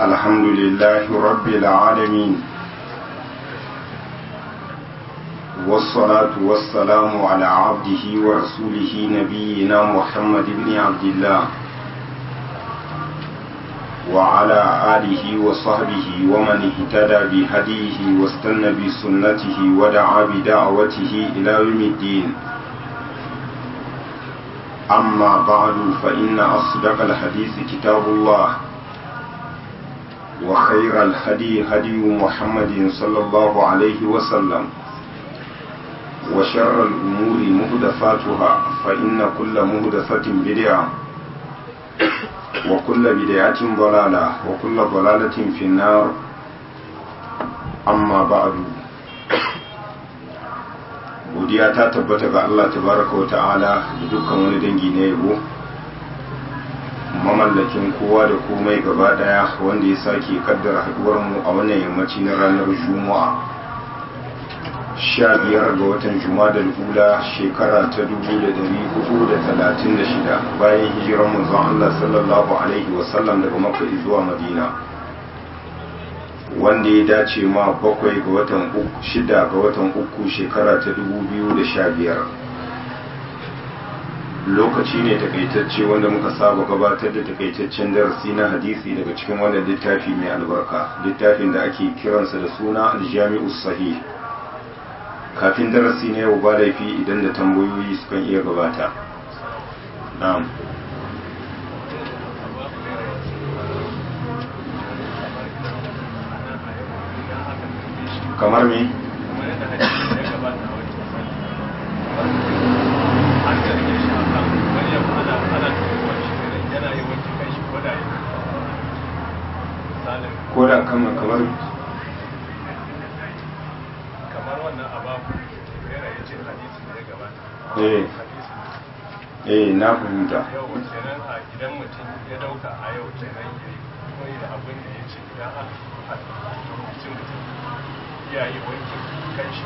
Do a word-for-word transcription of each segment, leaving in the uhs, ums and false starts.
الحمد لله رب العالمين والصلاة والسلام على عبده ورسوله نبينا محمد بن عبد الله وعلى آله وصحبه ومن اهتدى بهديه واستنى بسنته ودعا بدعوته إلى يوم الدين. أما بعد فإن أصدق الحديث كتاب الله وخير الهدي هدي محمد صلى الله عليه وسلم وشر الأمور محدثاتها فإن كل محدثة بدعة وكل بدعة ضلالة وكل ضلالة في النار. أما بعد godiya ta tabbata ga Allah tabaraka wa ta'ala da dukkan wani dangi na yabo, mamallakin kowa da komai gaba daya, wanda ya sake kaddara haduwar mu a wannan yammaci na ranar Juma'a sha biyar ga watan Jumadal Ula shekara ta dubu da dari hudu da talatin da shida bayan hijirar manzon Allah sallallahu alaihi wasallam daga Makka zuwa Madina, wanda ya dace ma bakwai ga watan uku shida ga watan uku shekara ta dubu biyu da sha biyar. Lokaci ne takaitacce wanda muka saba gabatar da takaitaccen darasi na hadisi daga cikin wannan littafi mai albarka, littafin da ake kiransa da suna Al-Jami'us Sahih. Kafin darasi na yau ba laifi idan da tambayoyi sukan iya gabata. Na'am. Kamar me? Ko da kamar kamar kamar wannan ababu yana ya ce hadisi da ya gabata. eh eh na fahimta. Yau kenan a idan mutum ya dauka a yau kenan ya yi koyi da abin da ya ce idan aka rubutun mutum ya yi wanke kanshi.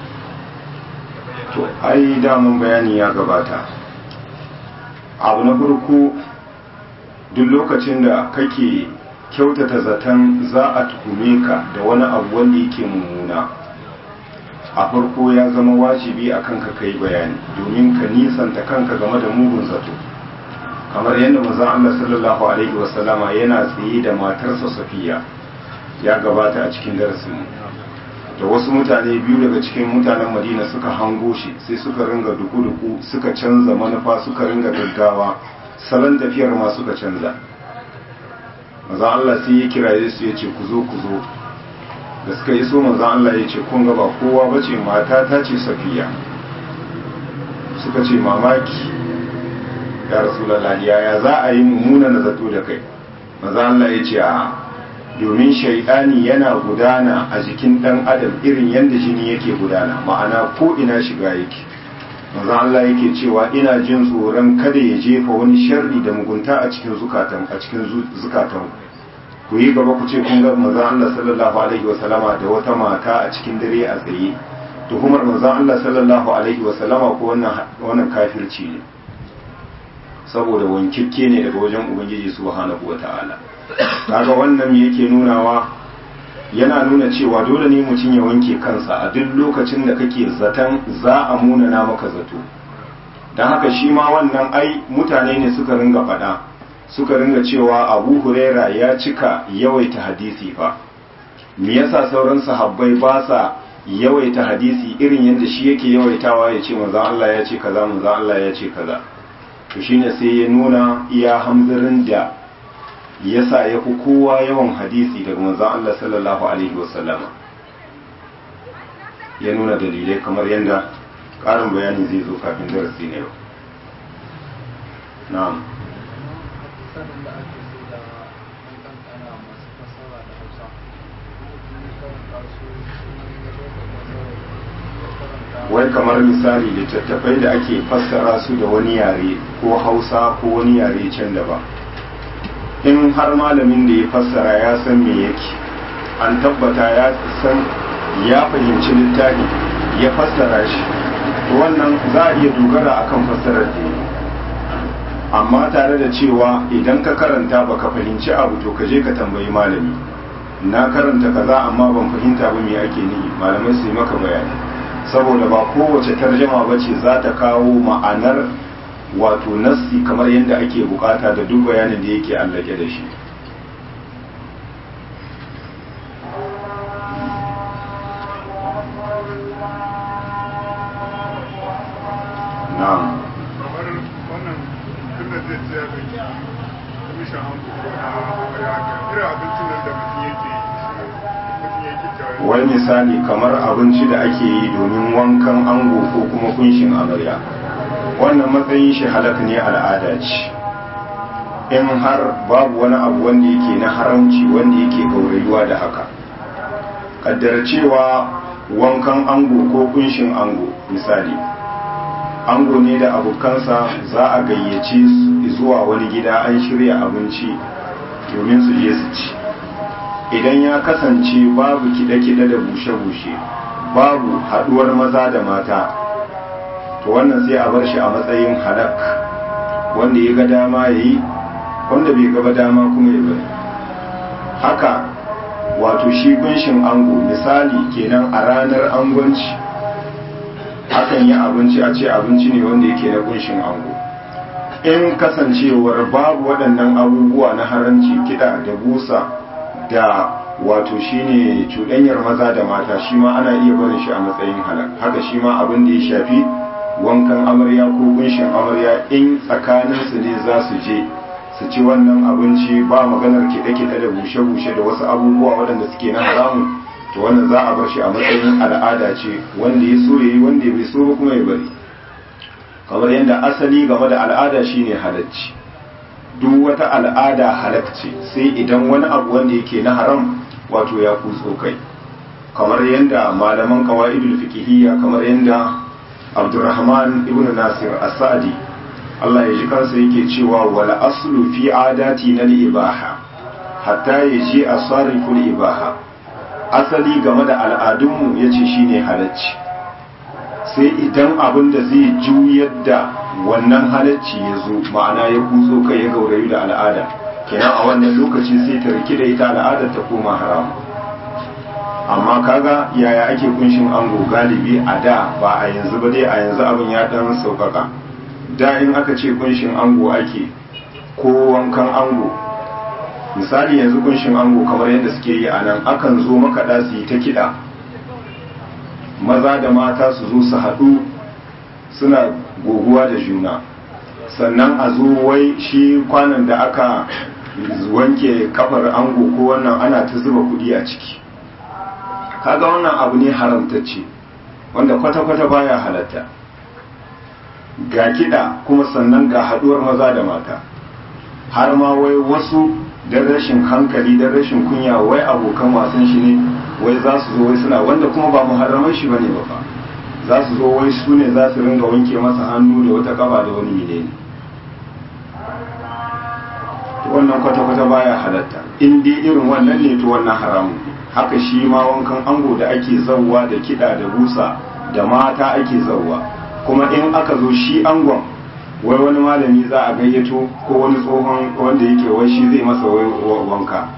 To ai damun bayani ya gabata. Abu na farko, duk lokacin da kake kyautata zaton za a tuhume ka da wani abu wanda yake mummuna, a farko ya zama wajibi a kanka kai bayani domin ka nisanta kanka game da mugun zato, kamar yadda manzon Allah sallallahu alaihi wasallama yana tsaye da matarsa Safiya, ya gabata a cikin darasinmu. Da wasu mutane biyu daga cikin mutanen Madina suka hango shi, sai suka ringa duku-duku, suka canza manufa, suka ringa gaggawa, salon tafiyar ma suka canza. Manzon Allah sai ya kiraye su ya ce ku zo ku zo. Da suka yi so manzon Allah ya ce kun ga ba kowa bace, mata ta ce Safiya. Suka ce mamaki ya Rasulullahi, yaya za a yi mummuna na zato da kai? Manzon Allah ya ce a domin shaidani yana gudana a jikin dan adam irin yadda jini yake gudana, ma'ana ko ina shiga yake. Manzon Allah yake cewa ina jin tsoron kada ya jefa wani sharri da mugunta a cikin zukatan a cikin zukatan ku yi gaba ku ce kun ga manzon Allah sallallahu alaihi wasallama da wata mata a cikin dare a tsaye. Tuhumar manzon Allah sallallahu alaihi wasallama ko wannan wannan kafirci ne, saboda wankikke ne daga wajen Ubangiji subhanahu wataala. Kaga wannan me yake nunawa? Yana nuna cewa dole ne mutum ya wanke kansa a duk lokacin da kake zaton za a munana maka zato. Don haka shi ma wannan ai mutane ne suka ringa faɗa, suka ringa cewa Abu Huraira ya cika yawaita hadisi fa. Me yasa sauran sahabbai ba sa yawaita hadisi irin yadda shi yake yawaitawa, ya ce manzon Allah ya ce kaza, manzon Allah ya ce kaza. To shine sai ya nuna iya hamzarin da yasa ya fi kowa yawan hadisi daga manzon Allah sallallahu alaihi wasallam, ya nuna dalilai kamar yadda ƙarin bayani zai zo kafin darasi na yau. Na'am. Wai kamar misali littattafai da ake fassara su da wani yare ko Hausa ko wani yare can da ba, in har malamin da ya fassara ya san me yake, an tabbata ya san ya fahimci littafi ya fassara shi, to wannan za a iya dogara akan fassarar da amma tare da cewa idan ka karanta baka fahimci abu to ka je ka tambayi malami, na karanta kaza amma ban fahimta ba me ake nihi, malamai su yi maka bayani, saboda ba kowace tarjama bace za ta kawo ma'anar wato nassi kamar yadda ake bukata da duk bayanin da yake allake da shi. na'am kamar wannan tun da zai tsaya da ki mishan hanku ko na amarya haka irin abincin nan da mutum yake mutum yake cewa wai misali kamar abinci da ake yi domin wankan ango ko kuma kunshin amarya, wannan matsayin shi halaka ne, al'ada ce. In har babu wani abu wanda yake na haramci wanda yake gaurayuwa da haka, kaddara cewa wankan ango ko kunshin ango misali, ango ne da abokansa za a gayyace zuwa wani gida an shirya abinci domin su je su ci. Idan ya kasance babu kide-kide da bushe-bushe, babu haduwar maza da mata, to wannan sai a bar shi a matsayin halak, wanda ya ga dama ya yi, wanda bai gaba dama kuma ya bari. Haka wato shi kunshin ango misali kenan a ranar angonci akan yi abinci a ce abinci ne wanda yake na kunshin ango. In kasancewar babu waɗannan abubuwa na haranci, kiɗa da busa da wato shine cuɗanyar maza da mata, shi ma ana iya barin shi a matsayin halak. Haka shi ma abin da ya shafi wankan amarya ko kunshin amarya, in tsakaninsu ne za su je su ci wannan abinci, ba maganar kiɗe-kiɗe da bushe-bushe da wasu abubuwa waɗanda suke na haramun, to wannan za a bar shi a matsayin al'ada ce, wanda ya so ya yi, wanda bai so ba kuma ya bari. Kamar yadda asali game da al'ada shine halacci, duk wata al'ada halacci sai idan wani abu wanda yake na haram wato ya kutso kai, kamar yadda malaman qawaidul fiqhiyya kamar yadda Abdurrahman ibn Nasir as-Sa'di Allah ya ji kansa yake cewa wal aslu fi adati na ibaha hatta yaji asarifu ibaha, asali game da al'adunmu yace shine halacci, sai idan abin da zai juyar da wannan halacci ya zo, ma'ana ya kutso kai ya gaurayu da al'ada, kenan a wannan lokaci sai ta riki da ita al'adar ta koma haram. Amma kaga yaya ake kunshin ango galibi a da, ba a yanzu ba dai, a yanzu abin ya dan sauƙaƙa. Da in aka ce kunshin ango ake ko wankan ango, misali yanzu kunshin ango kamar yadda suke yi a nan, akan zo makaɗa su yi ta kiɗa, maza da mata su zo su haɗu suna goguwa da juna, sannan a zo wai shi kwanan da aka wanke kafar ango ko wannan ana ta zuba kuɗi a ciki. Kaga wannan abu ne haramtacce wanda kwata-kwata baya halatta, ga kiɗa kuma sannan ga haɗuwar maza da mata, har ma wai wasu don rashin hankali don rashin kunya wai abokan wasan shi ne wai za su zo wai suna, wanda kuma ba muharraman shi bane ba fa, za su zo wai su ne za su ringa wanke masa hannu da wata kaba da wani menene. To wannan kwata-kwata baya halatta, in dai irin wannan ne to wannan haramun ne. Haka shi ma wankan ango da ake zawwa da kiɗa da busa da mata ake zawwa, kuma in aka zo shi angon wai wani malami za a gayyato ko wani tsohon wanda yake wai shi zai masa wanka,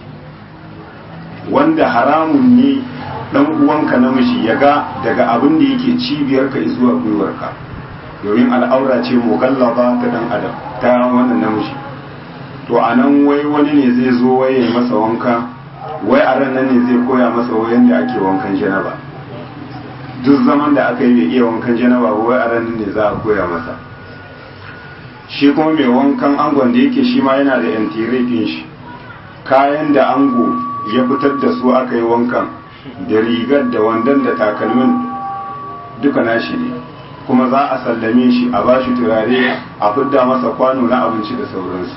wanda haramun ne dan uwanka namiji ya ga daga abin da yake cibiyarka zuwa gwiwarka, domin al'aura ce mugallaba ta dan adam ta wannan namiji. To anan wai wani ne zai zo wai ya masa wanka, wai a ran nan ne zai koya masa wayan da ake wankan janaba. Duk zaman da aka yi bai iya wankan janaba ba, wai a ran nan ne za a koya masa. Shi kuma mai wankan angon da yake shi ma yana da yantirefin shi, kayan da ango ya fitar da su aka yi wankan, da rigar da wandon da takalmin duka nashi ne, kuma za a sallame shi a bashi turare a fidda masa kwano na abinci da sauransu.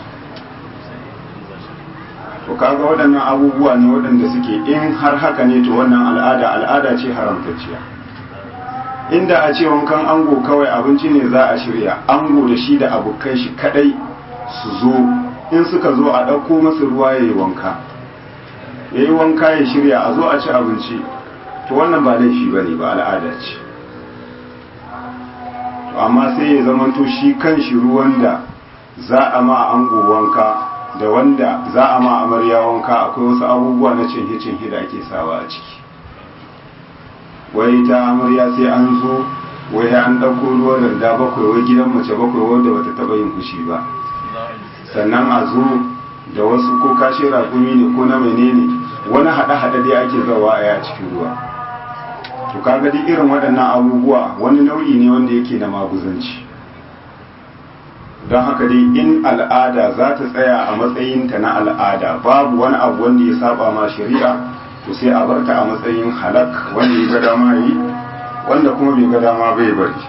To kaga waɗannan abubuwa ne waɗanda suke, in har haka ne to wannan al'ada al'ada ce haramtacciya. Inda a ce wankan ango kawai abinci ne za a shirya, ango da shi da abokan shi kadai su zo, in suka zo a ɗauko masa ruwa ya yi wanka ya yi wanka ya shirya a zo a ci abinci, to wannan ba laifi ba ne, ba al'ada ce. To amma sai ya zamanto shi kan shi ruwan da za a ma ango wanka da wanda za a ma amarya wanka akwai wasu abubuwa na cinhe-cinhe da ake sawa a ciki. Wai ta amarya sai an zo wai an ɗauko ruwan randa bakwai wai gidan mace bakwai wanda bata taɓa yin fushi ba, sannan a zo da wasu ko kashe rakumi ne ko na menene wani haɗe-haɗe dai ake zawa a ya cikin ruwa. To kaga duk irin waɗannan abubuwa wani nau'i ne wanda yake na maguzanci. Don haka dai in al'ada za ta tsaya a matsayinta na al'ada babu wani abu wanda ya saba ma shari'a, to sai a barta a matsayin halak, wanda ya ga dama yi wanda kuma bai ga dama bai bari.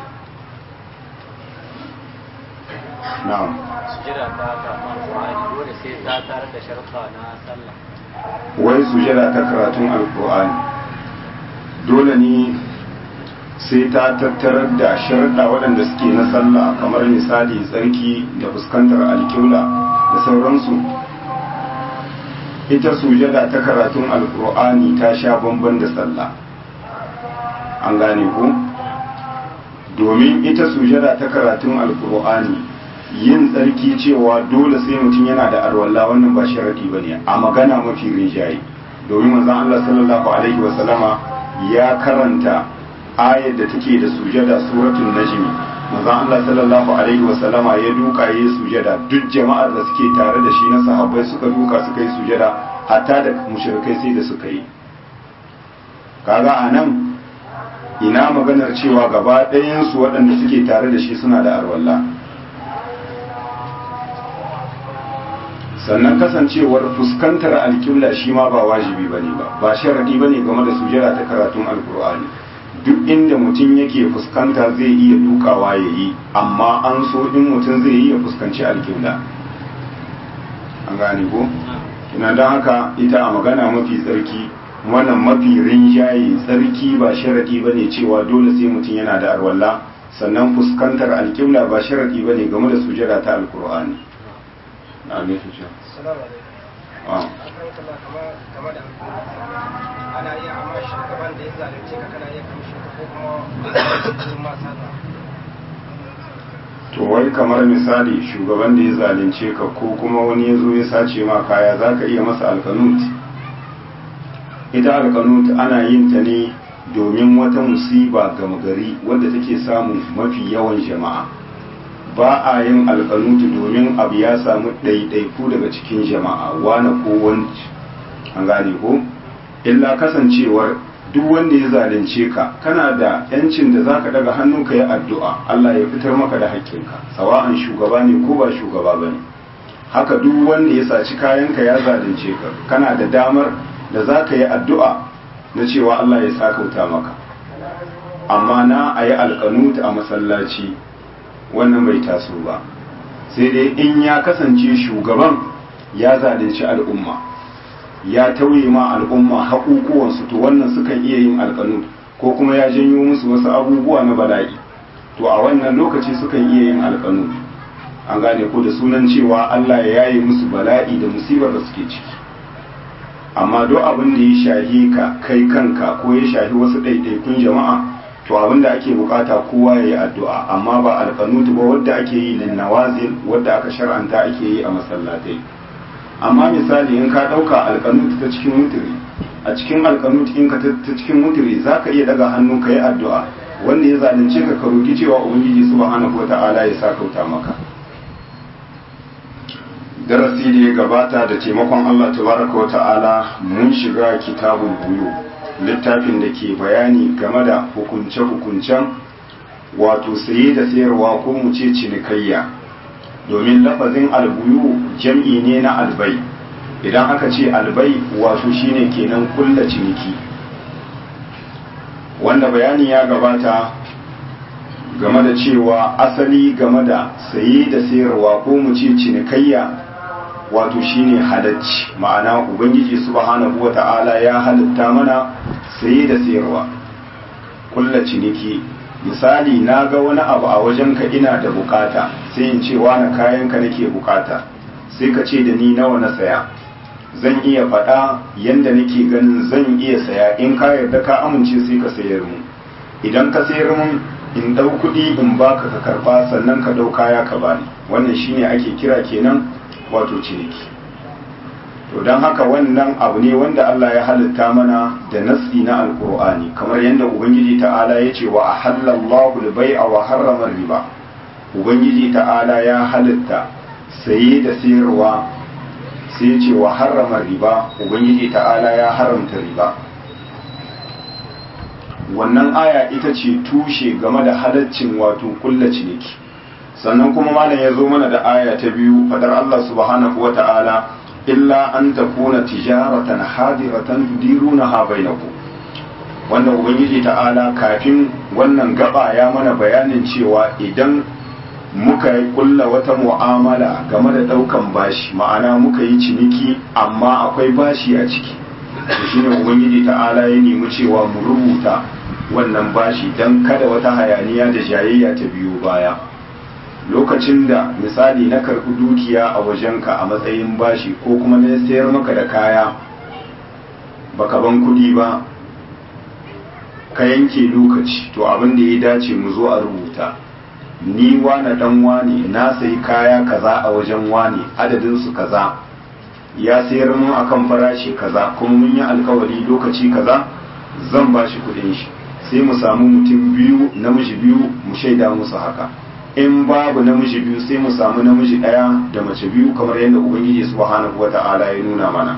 na'am sujada ta karatun alqur'ani dole sai ta tare da sharuɗa na sallah. wai sujada ta karatun alqur'ani dole ne sai ta tattarar da sharuɗa waɗanda suke na sallah, kamar misali tsarki da fuskantar alƙibla da sauransu. Ita sujada ta karatun alqur'ani ta sha bamban da sallah, an gane ku? Domin ita sujada ta karatun alqur'ani yin tsarki cewa dole sai mutum yana da arwalla, wannan ba sharadi bane a magana mafi rinjaye, domin manzon Allah sallallahu alaihi wasallama ya karanta ayar da take da sujada suratul najm. manzon Allah sallallahu alaihi wasallama ya duka yi sujada, duk jama'ar da suke tare da shi na sahabbai suka duka suka yi sujada, hatta da mushrikai sai da suka yi. Kaga anan ina maganar cewa gaba ɗayan su waɗanda suke tare da shi suna da arwalla. Sannan kasancewar fuskantar alƙibla shi ma ba wajibi bane ba ba sharadi bane game da sujada ta karatun alkur'ani. Duk inda mutum yake fuskanta zai iya dukawa ya yi, amma an so in mutum zai yi ya fuskanci alƙibla. An gane ko? Ina don haka ita a magana mafi tsarki, wannan mafi rinjaye tsarki ba sharadi bane cewa dole sai mutum yana da arwalla, sannan fuskantar alƙibla ba sharadi bane game da sujada ta alkur'ani. Na ne su ce. Assalamu alaikum. Ah. Kama da ana iya amma shugaban da ya zalunce ka kana iya kamshi ko kuma ma sana. To wai kamar misali shugaban da ya zalunce ka ko kuma wani ya zo ya sace ma kaya, za ka iya masa alkanut. Ita alkanut ana yin ta ne domin wata musiba gama gari wadda take samun mafi yawan jama'a. Ba a yin alkanutu domin abu ya samu ɗaiɗaiku daga cikin jama'a wane ko wanci, an gane ko? Illa kasancewar duk wanda ya zalunce ka kana da yancin da zaka daga hannu ka yi addu'a Allah ya fitar maka da haƙƙinka, sawa'an shugaba ne ko ba shugaba bane. Haka duk wanda ya saci kayanka ya zalunce ka kana da damar da zaka yi addu'a na cewa Allah ya sakauta maka. Amma na ayi alkanutu a masallaci wannan bai taso ba, sai dai in ya kasance shugaban ya zalunci al'umma, ya tauye ma al'umma haƙuƙuwansu, to wannan sukan iya yin alƙanut, ko kuma ya janyo musu wasu abubuwa na bala'i, to a wannan lokaci sukan iya yin alƙanut, an gane ko, da sunan cewa Allah ya yaye musu bala'i da musibar da suke ciki. Amma duk abin da ya shahi ka kai kanka ko ya shahi wasu ɗaiɗaikun jama'a, to abin da ake bukata kowa ya yi addu'a, amma ba alƙanutu ba wadda ake yi lin nawazil, wadda aka shar'anta ake yi a masallatai. Amma misali in ka ɗauka alƙanutu ta cikin mutiri, a cikin alƙanutu in ka ta cikin mutiri za ka iya daga hannu ka yi addu'a, wanda ya zalunce ka ka roki cewa ubangiji subhanahu wata'ala ya sa kauta maka. Darasi da ya gabata da taimakon Allah tabaraka wata'ala mun shiga kitabul buyu, littafin da ke bayani game da hukunce-hukuncen wato saye da sayarwa ko mu ce cinikayya, domin lafazin albuyu jam'i ne na albai. Idan aka ce albai wato shine kenan kulla ciniki, wanda bayani ya gabata game da cewa asali game da saye da sayarwa ko mu ce cinikayya wato shine halacci, ma'ana ubangiji subhanahu wata'ala ya halitta mana saye da sayarwa, kulla ciniki. Misali na ga wani abu a wajenka ina da bukata, sai in ce wani kayanka nake bukata, sai ka ce da ni nawa na saya, zan iya faɗa yanda nake ganin zan iya saya, in ka yarda ka amince sai ka sayar mu. Idan ka sayar mun in ɗau kuɗi in baka ka karɓa sannan ka ɗau kaya ka bani, wannan shine ake kira kenan wato ciniki. to don haka wannan abu ne wanda Allah ya halitta mana da nassi na alkur'ani, kamar yadda ubangiji ta'ala ya ce wa ahallallahu al-bai'a wa harrama riba. ubangiji ta'ala ya halitta saye da sayarwa, sai ce wa harrama riba, ubangiji ta'ala ya haramta riba. wannan aya ita ce tushe game da halaccin wato kulla ciniki. sannan kuma malam ya zo mana da aya ta biyu, fadar Allah subhanahu wa ta'ala illa an takuna tijaratan hadiratan tudirunaha bainakum. wanda ubangiji ta'ala kafin wannan gaba ya mana bayanin cewa idan muka kulla wata mu'amala game da daukan bashi, ma'ana muka yi ciniki amma akwai bashi a ciki, shine ubangiji ta'ala ya nemi cewa mu rubuta wannan bashi dan kada wata hayaniya da jayayya ta biyo baya. lokacin da misali na karɓi dukiya a wajenka a matsayin bashi ko kuma na sayar maka da kaya baka ban kuɗi ba, ka yanke lokaci, to abin da ya dace mu zo a rubuta ni wane dan wane na sayi kaya kaza a wajen wane adadin su kaza, ya sayar mun akan farashi kaza kuma mun yi alkawari lokaci kaza zan bashi kuɗin shi. sai mu samu mutum biyu namiji biyu mu shaida musu haka. in babu namiji biyu sai mu samu namiji ɗaya da mace biyu kamar yadda ubangiji subhanahu wata'ala ya nuna mana.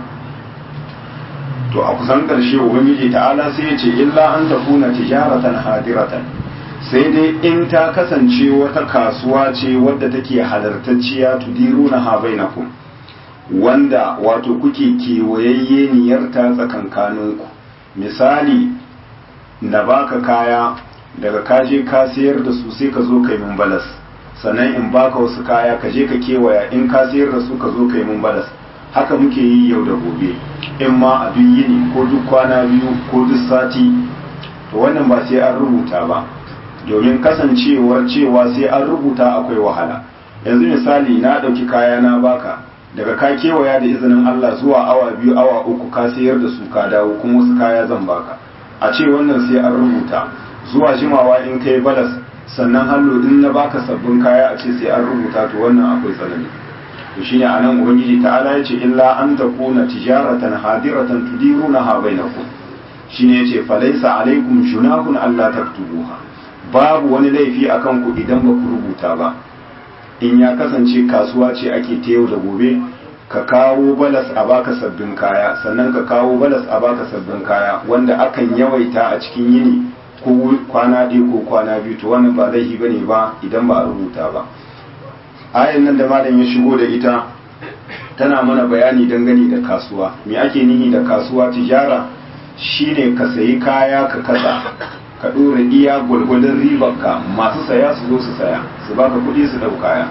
to a kusan ƙarshe ubangiji ta'ala sai ya ce illa an takuna tijaratan hadiratan, sai dai in ta kasance wata kasuwa ce wadda take halartacciya tudiruna ha bainakum, wanda wato kuke kewayayye niyarta tsakankaninku. misali na baka kaya daga kaje ka sayar da su sai ka zo kai mun balas, sannan in baka wasu kaya ka je ka kewaya in ka sayar da su ka zo kai mun balas. haka muke yi yau da gobe, in ma a duk yini ko duk kwana biyu ko duk sati. to wannan ba sai an rubuta ba, domin kasancewar cewa sai an rubuta akwai wahala. yanzu misali na ɗauki kaya na baka, daga ka kewaya da izinin Allah zuwa awa biyu awa uku ka sayar da su ka dawo kuma wasu kaya zan baka, a ce wannan sai an rubuta. zuwa jimawa in kai balas sannan hallo in na baka sabbin kaya a ce sai an rubuta, to wannan akwai tsanani. to shine anan ubangiji ta'ala yace illa an takuna tijaratan hadiratan tudirunaha bainakum, shine yace falaysa alaikum junahun alla taktubuha, babu wani laifi akan ku idan ba ku rubuta ba. in ya kasance kasuwa ce ake ta yau da gobe, ka kawo balas a baka sabbin kaya, sannan ka kawo balas a baka sabbin kaya, wanda akan yawaita a cikin yini ko kwana ɗaya ko kwana biyu, to wannan ba laifi bane ba idan ba a rubuta ba. ayan nan da malam ya shigo da ita tana mana bayani dangane da kasuwa. me ake nihi da kasuwa? tijara shine ka sayi kaya ka kasa, ka ɗora iya gwalgwadon ribarka, masu saya su zo su saya su baka kuɗi su ɗau kaya.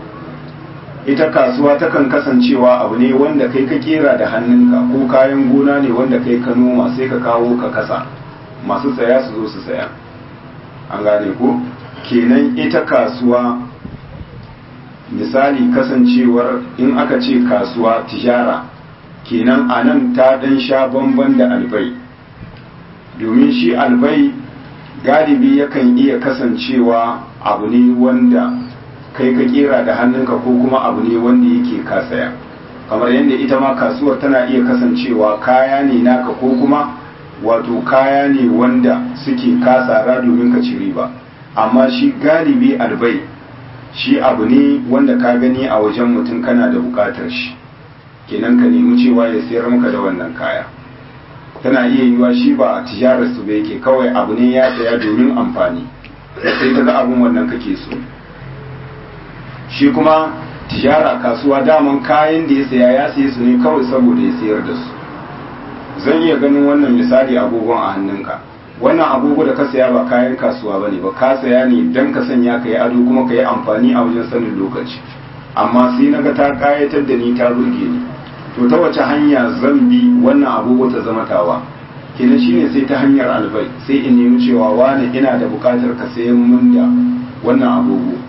ita kasuwa takan kasancewa abu ne wanda kai ka kera da hannunka, ko kayan gona ne wanda kai ka noma sai ka kawo ka kasa, masu saya su zo su saya. an gane ko? kenan ita kasuwa misali kasancewar in aka ce kasuwa tijara, kenan a nan ta ɗan sha bamban da albai, domin shi albai galibi yakan iya kasancewa abu ne wanda kai ka kera da hannunka ko kuma abu ne wanda yake ka saya, kamar yadda ita ma kasuwar tana iya kasancewa kaya ne naka ko kuma wato kaya ne wanda suke kasara domin ka ci riba. amma shi galibi albai shi abu ne wanda ka gani a wajen mutum kana da bukatar shi, kenan ka nemi cewa ya sayar maka da wannan kaya. tana iya yiwa shi ba a tijarar su ba yake, kawai abu ne ya saya domin amfani, sai ka ga abun wannan kake so. shi kuma tijara kasuwa daman kayan da ya saya ya saye su ne kawai saboda ya sayar da su. zan iya ganin wannan misali agogon a hannunka, wannan agogo da ka saya ba kayan kasuwa ba ne ba, ka saya ne don ka sanya ka yi ado kuma ka yi amfani a wajen sanin lokaci. amma sai na ga ta kayatar da ni ta burge ni, to ta wace hanya zan bi wannan agogo ta zama tawa? kenan shine sai ta hanyar albai, sai in nemi cewa wani ina da bukatar ka sayan mun da wannan agogo.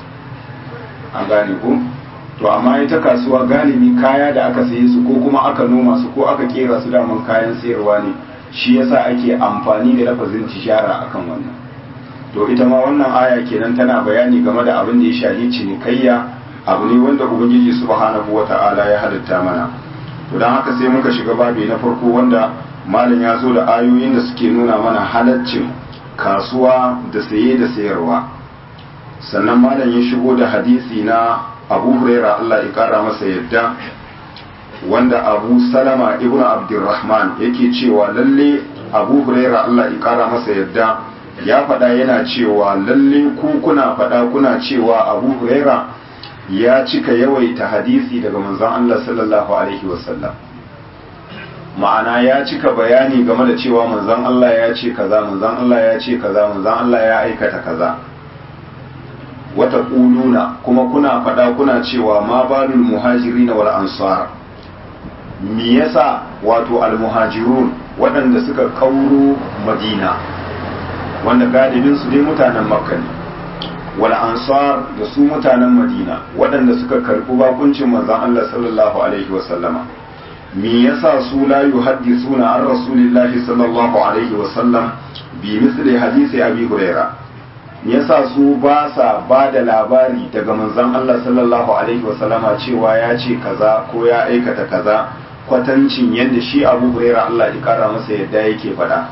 an gane ko? to amma ita kasuwa galibi kaya da aka saye su ko kuma aka noma su ko aka kera su daman kayan sayarwa ne, shi yasa ake amfani da lafazin tijara akan wannan. to ita ma wannan aya kenan tana bayani game da abin da ya shafi cinikayya, abu ne wanda ubangiji subhanahu wata'ala ya halitta mana. to don haka sai muka shiga babi na farko wanda malam ya zo da ayoyin da suke nuna mana halaccin kasuwa da saye da sayarwa. Sannan malam ya shigo da hadisi na Abu Huraira Allah ya kara masa yadda, wanda Abu Salama ibn Abdurrahman yake cewa lalle Abu Huraira Allah ya kara masa yadda ya faɗa yana cewa lalle ku kuna faɗa kuna cewa Abu Huraira ya cika yawaita hadisi daga manzon Allah sallallahu alaihi wasallam. Ma'ana ya cika bayani game da cewa manzon Allah ya ce kaza, manzon Allah ya ce kaza, manzon Allah ya aikata kaza. Wata ƙuluna kuma kuna faɗa kuna cewa ma balul muhajirin wal ansar, me yasa wato al muhajirun waɗanda suka kauro Madina, wanda galibin su dai mutanen Makka ne, wal ansar da su mutanen Madina waɗanda suka karɓi bakuncin manzon Allah sallallahu alaihi wasallama, me yasa su la yuhaddisuna an rasulillahi sallallahu alaihi wasallam bi misli hadisi Abi Huraira, me yasa su ba sa ba da labari daga manzon Allah sallallahu alaihi wasallama cewa ya ce kaza ko ya aikata kaza kwatancin yadda shi Abu Huraira Allah ya kara masa yadda yake faɗa.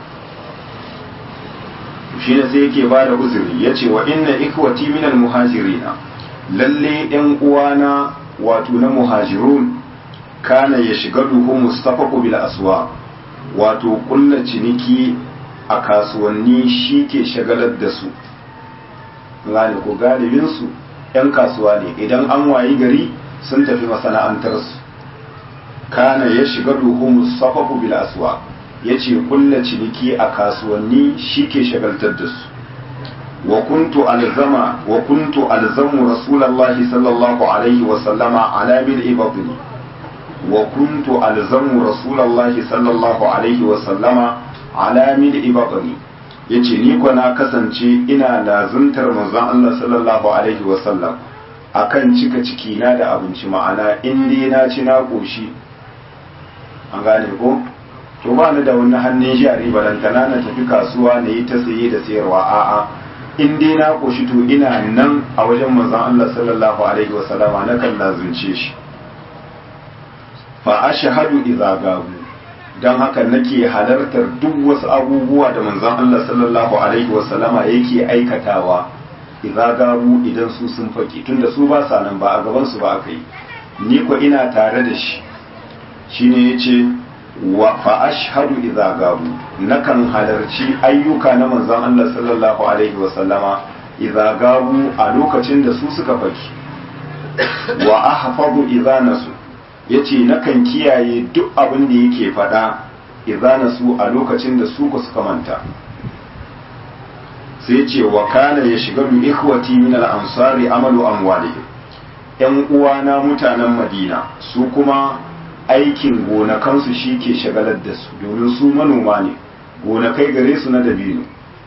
Shi ne sai yake ba da uzuri ya ce wa inna ikwati minal muhajirina, lalle ɗan uwana wato na muhajirun kana ya shiga duhu mustafaku bil aswa, wato kulla ciniki a kasuwanni shi ke shagalar da su. Gane ko galibinsu ‘yan kasuwa ne, idan an wayi gari sun tafi masana'antarsu. Kana ya shiga duhu mustafaku bil aswa, ya ce kulla ciniki a kasuwanni shi ke shagaltar da su. wa kuntu alzama wa kuntu alzamu rasulallahi sallallahu alaihi wa sallama ala bil ibadni wa kuntu alzamu rasulallahi sallallahu alaihi wa sallama ala bil ibadni yace ni ko na kasance ina lazuntar manzon Allah sallallahu alaihi wa sallam akan cika ciki na da abinci, ma'ana in dai na ci na koshi, an gane ko to ba ni da wani hannun jari balantana na tafi kasuwa na yi ta saye da sayarwa, a'a in dai na koshi to ina nan a wajen manzon Allah sallallahu alaihi wa sallama na kan lazunce shi. Fa ashhadu idza gabu, dan haka nake halartar duk wasu abubuwa da manzon Allah sallallahu alaihi wa sallama yake aikatawa idza gabu idan su sun faki, tunda su ba sa nan, ba a gaban su ba aka yi, ni ko ina tare da shi. Shine yace wa fa ashhadu idza gabu, nakan halarci ayyuka na manzon Allah sallallahu alaihi wa sallama idza gabu a lokacin da su suka faki. Wa ahfazu idza nasu, yace nakan kiyaye duk abin da yake faɗa idza nasu a lokacin da su suka manta. Sai yace wa kana yashghalu ikhwati min al-ansari amalu amwalihim, yan uwana mutanen Madina su kuma aikin gonakansu shi ke shagalar da su, domin su manoma ne, gonakai gare su na dabino.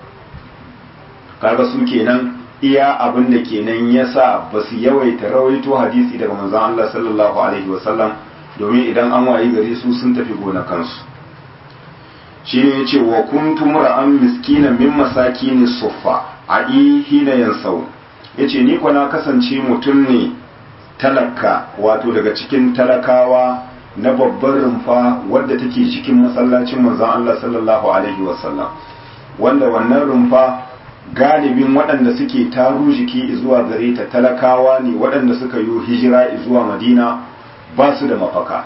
Kaga su kenan iya abin da kenan ya sa ba su yawaita rawaito hadisi daga manzon Allah sallallahu alaihi wasallam, domin idan an wayi gare su sun tafi gonakansu. Shi ne ya ce wa kuntu mura'an miskina min masakini suffa a hina yansau, ya ce ni na kasance mutum ne talaka, wato daga cikin talakawa na babbar rumfa wadda take cikin masallacin manzon Allah sallallahu alaihi wasallam, wanda wannan rumfa galibin waɗanda suke taru jiki zuwa gare ta talakawa ne waɗanda suka yi hijira zuwa Madina, ba su da mafaka.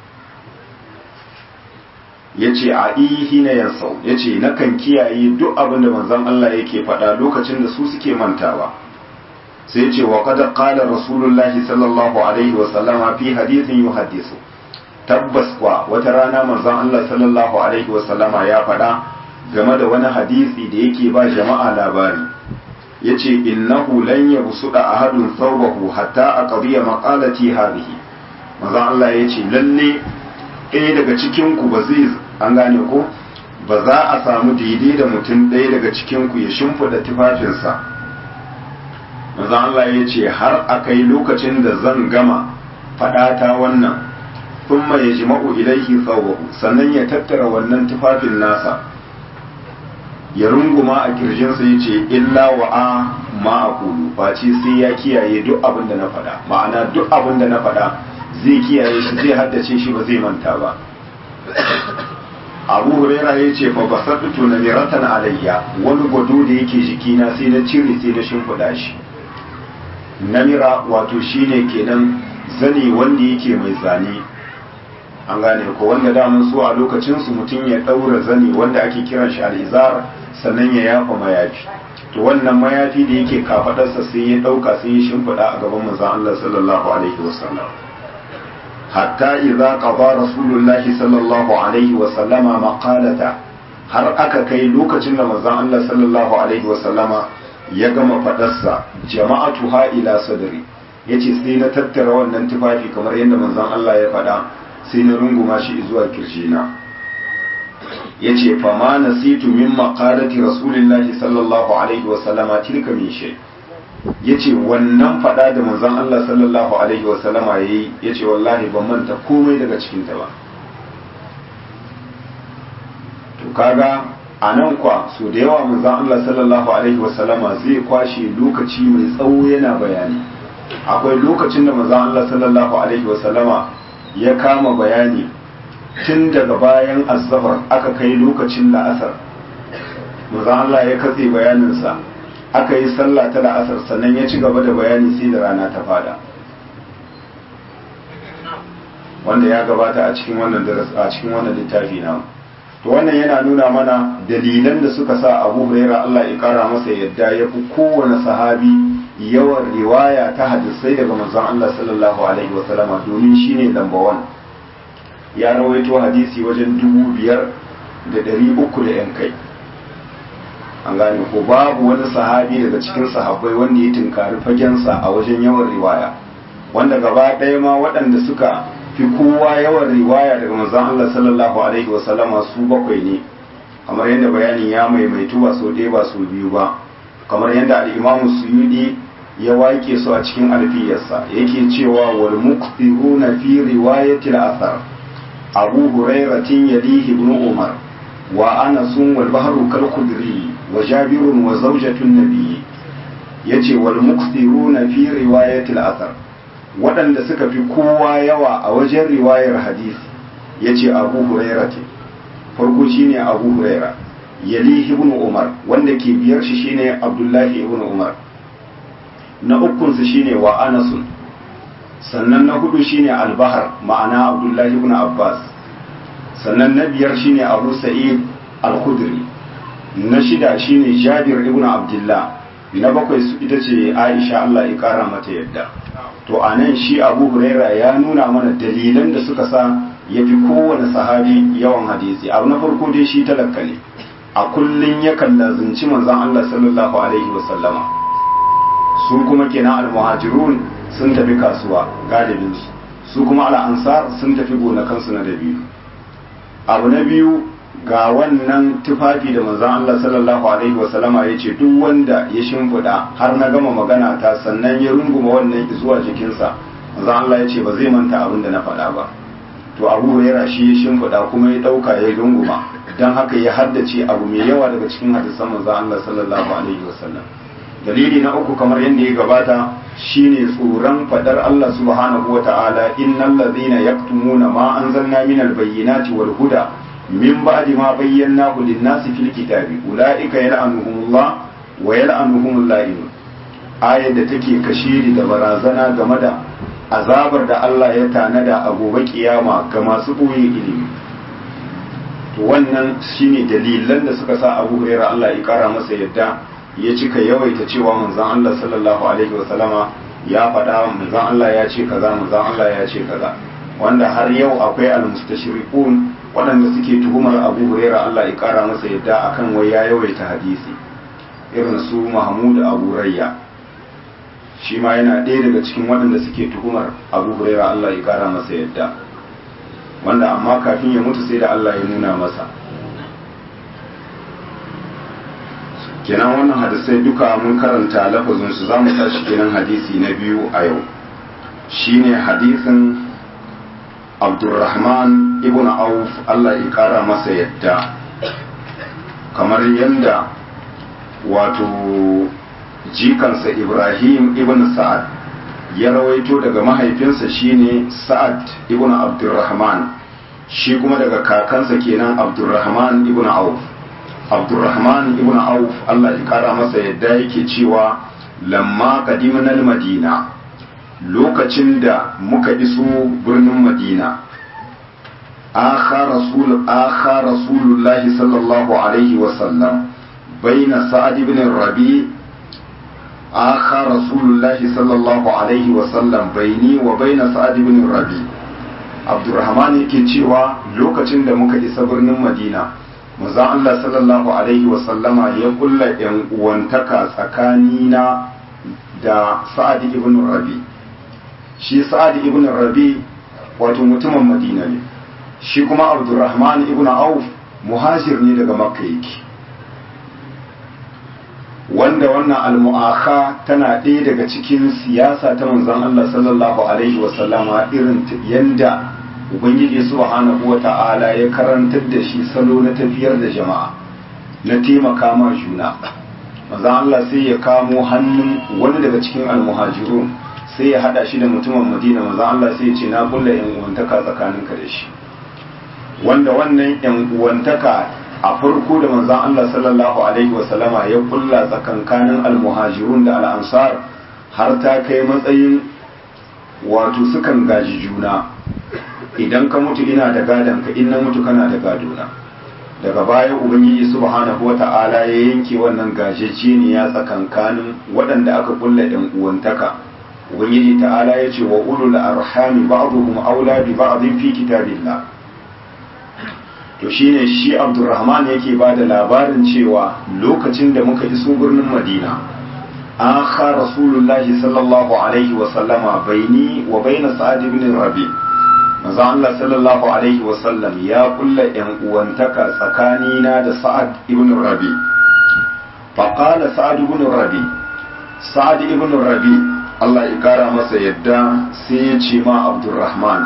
Yace a ihi na yansau, yace nakan kiyaye duk abin da manzon Allah yake faɗa lokacin da su suke mantawa. Sai yace wa qad qala rasulullahi sallallahu alaihi wasallama fi hadithin yuhaddisu, tabbas kwa wata rana manzon Allah sallallahu alaihi wasallama ya faɗa game da wani hadisi da yake ba jama'a labari, yace innahu lan yabsuda ahadun thawbahu hatta aqdiya maqalati hadhihi. Manzon Allah yace lalle ɗaya daga cikin ku ba zai, an gane ko, ba za a samu daidai da mutum ɗaya daga cikin ku ya shimfida tufafinsa. Manzon Allah yace har akai lokacin da zan gama faɗata wannan, thumma yajma'u ilayhi thawbahu, sannan ya tattara wannan tufafin nasa ya runguma a kirjinsa ya ce illa wa'a ma a kulu ba ce sai ya kiyaye duk abin da na faɗa ma'ana duk abin da na faɗa zai kiyaye shi zai haddace shi ba zai manta ba. abu huraira ya ce fa basattu namiratan alayya wani gwado da yake jikina sai na cire sai na shimfiɗa shi. namira wato shine kenan zani wanda yake mai zane an gane ko wanda damun su a lokacin su mutum ya daura zani wanda ake kiran shi al-izar sannan ya yafa mayafi to wannan mayafi da yake kafadarsa sai ya dauka sai ya shimfida a gaban manzon Allah sallallahu alaihi wasallam hatta idza qada rasulullahi sallallahu alaihi wasallama maqalata har aka kai lokacin da manzon Allah sallallahu alaihi wasallama ya gama fadarsa jama'atuha ila sadri yace sai na tattara wannan tufafi kamar yadda manzon Allah ya fada sai na runguma shi zuwa kirjina yace fa ma nasitu min maqalati rasulillahi sallallahu alaihi wasallama tilka min shay yace wannan fada da manzon Allah sallallahu alaihi wasallama yayi yace wallahi ban manta komai daga cikin ta ba to kaga anan kwa so da yawa manzon Allah sallallahu alaihi wasallama zai kwashe lokaci mai tsawo yana bayani akwai lokacin da manzon Allah sallallahu alaihi wasallama ya kama bayani tun daga bayan azzafar aka kai lokacin la'asar manzon Allah ya katse bayaninsa aka yi sallah ta la'asar sannan ya ci gaba da bayani sai da rana ta fada wanda ya gabata a cikin wannan a cikin wannan littafi na to wannan yana nuna mana dalilan da suka sa Abu Hurairah Allah ya kara masa yadda ya fi kowane sahabi yawan riwaya ta hadisai daga manzon Allah sallallahu alaihi wa sallama domin shine number one ya rawaito hadisi wajen dubu biyar da ɗari uku da yan kai an gane ko babu wani sahabi daga cikin sahabbai wanda ya tunkari fagensa a wajen yawan riwaya wanda gaba ɗaya ma waɗanda suka fi kowa yawan riwaya daga manzon Allah sallallahu alaihi wa sallama su bakwai ne kamar yadda bayani ya maimaitu ba so ɗaya ba so biyu ba kamar yadda al-Imam Suyudi ya wake su a cikin alfiyarsa yake cewa wal muqtiruna fi riwayati al-athar Abu Hurairatin yalihi ibn Umar wa Anas wal bahru kal khudri wa Jabir wa zawjatun nabiy yace wal muqtiruna fi riwayati al-athar waɗanda suka fi kowa yawa a wajen riwayar hadisi yace Abu Hurairatin farko shine Abu Huraira yalihi ibn Umar wanda ke biyar shi shine Abdullahi ibn Umar na ukunsu shine wa Anasun sannan na hudu shine Al-Bahar ma'ana Abdullahi ibn Abbas sannan na biyar shine Abu Sa'id Al-Khudri na shida shine Jabir ibn Abdullah na bakwai su ita ce Aisha Allah ya kara mata yadda to anan shi Abu Huraira ya nuna mana dalilan da suka sa yafi kowane sahabi yawan hadisi abu na farko dai shi talakka ne a kullun yakan lazunci manzon Allah sallallahu alaihi wasallama su kuma kenan al-muhajirun sun tafi kasuwa galibin su su kuma al-ansar sun tafi gonakansu na dabino abu na biyu ga wannan tufafi da manzon Allah sallallahu alaihi wasallama yace duk wanda ya shimfida har na gama magana ta sannan ya runguma wannan zuwa jikinsa manzon Allah yace ba zai manta abin da na faɗa ba to Abu Hurairah shi ya shimfida kuma ya dauka ya runguma dan haka ya haddace abu mai yawa daga cikin hadisan manzon Allah sallallahu alaihi wasallam dalili na uku kamar yadda ya gabata shine tsoron fadar Allah subhanahu wata'ala innal ladhina yaktumuna ma anzalna minal bayyinati wal huda min ba'di ma bayyanahu lin-nasi fil kitabi ulaika yal'anuhumullah wa yal'anuhumul la'in ayat da take kashiri da barazana game da azabar da Allah ya tanada a gobe kiyama ga masu boye ilimi to wannan shine dalilan da suka sa Abu Hurairah Allah ya kara masa yadda ya cika yawaita cewa manzon Allah sallallahu alaihi wasallama ya faɗa manzon Allah ya ce kaza manzon Allah ya ce kaza wanda har yau akwai al-mustashriqun waɗanda suke tuhumar Abu Hurairah Allah ya kara masa yadda akan wai ya yawaita hadisi irin su Mahmud Abu Rayya shi ma yana ɗaya daga cikin waɗanda suke tuhumar Abu Hurairah Allah ya kara masa yadda wanda amma kafin ya mutu sai da Allah ya nuna masa kenan wannan hadisai duka mun karanta lafazin su zamu tashi kenan hadisi na biyu a yau shine hadisin Abdurrahman ibn Auf Allah ya kara masa yadda kamar yadda wato jikansa Ibrahim ibn Sa'ad ya rawaito daga mahaifinsa shine Sa'ad ibn Abdurrahman, shi kuma daga kakansa kenan Abdurrahman ibn Auf. Abdurrahman ibn Auf Allah ya kara masa yadda yake cewa lamma qadimna al-Madina, lokacin da muka iso birnin Madina, akha rasul akha rasulullahi sallallahu alaihi wa sallam baina Sa'ad ibn Rabi akha rasulullahi sallallahu alaihi wa sallam baini wa baina Sa'ad ibn Rabi. Abdurrahman yake cewa lokacin da muka isa birnin Madina, manzon Allah sallallahu alaihi wa sallama ya kulla yan uwantaka tsakanina da Sa'ad ibn Rabi. Shi Sa'ad ibn Rabi wato mutumin Madina ne, shi kuma Abdurrahman ibn Auf muhajir ne daga Makka yake, wanda wannan al-mu'akha tana ɗaya daga cikin siyasa ta manzon Allah sallallahu alaihi wa sallama, irin yanda Ubangiji subhanahu wa ta'ala ya karantar da shi salo na tafiyar da jama'a, na taimaka ma juna. Manzon Allah sai ya kamo hannun wani daga cikin al-muhajirun sai ya hada shi da mutumin Madina, manzon Allah sai ya ce na kulla yan uwantaka tsakaninka da shi, wanda wannan yan uwantaka a farko da manzon Allah sallallahu alaihi wa sallama ya kulla tsakankanin al-muhajirun da al-ansar har ta kai matsayin wato sukan gaji juna. Idan ka mutu ina da gadon ka, in na mutu kana da gadona. Daga baya Ubangiji subhanahu wa ta'ala ya yanke wannan gajejeniya tsakankanin waɗanda aka kulla ɗan uwantaka. Ubangiji ta'ala ya ce wa ulul arhami ba'dhum aula bi ba'dhin fi kitabillah. To shine shi Abdurrahman yake ba da labarin cewa lokacin da muka iso birnin Madina, akha Rasulullahi sallallahu alaihi wa sallama baini wa baina Sa'ad ibn Rabi. Manzo Allah sallallahu alaihi wa sallam ya kulla yan uwantaka tsakanina da Sa'ad ibn Rabi. Fa qala Sa'ad ibn Rabi, Sa'ad ibn Rabi Allah ya kara masa yadda sai ya ce ma Abdurrahman,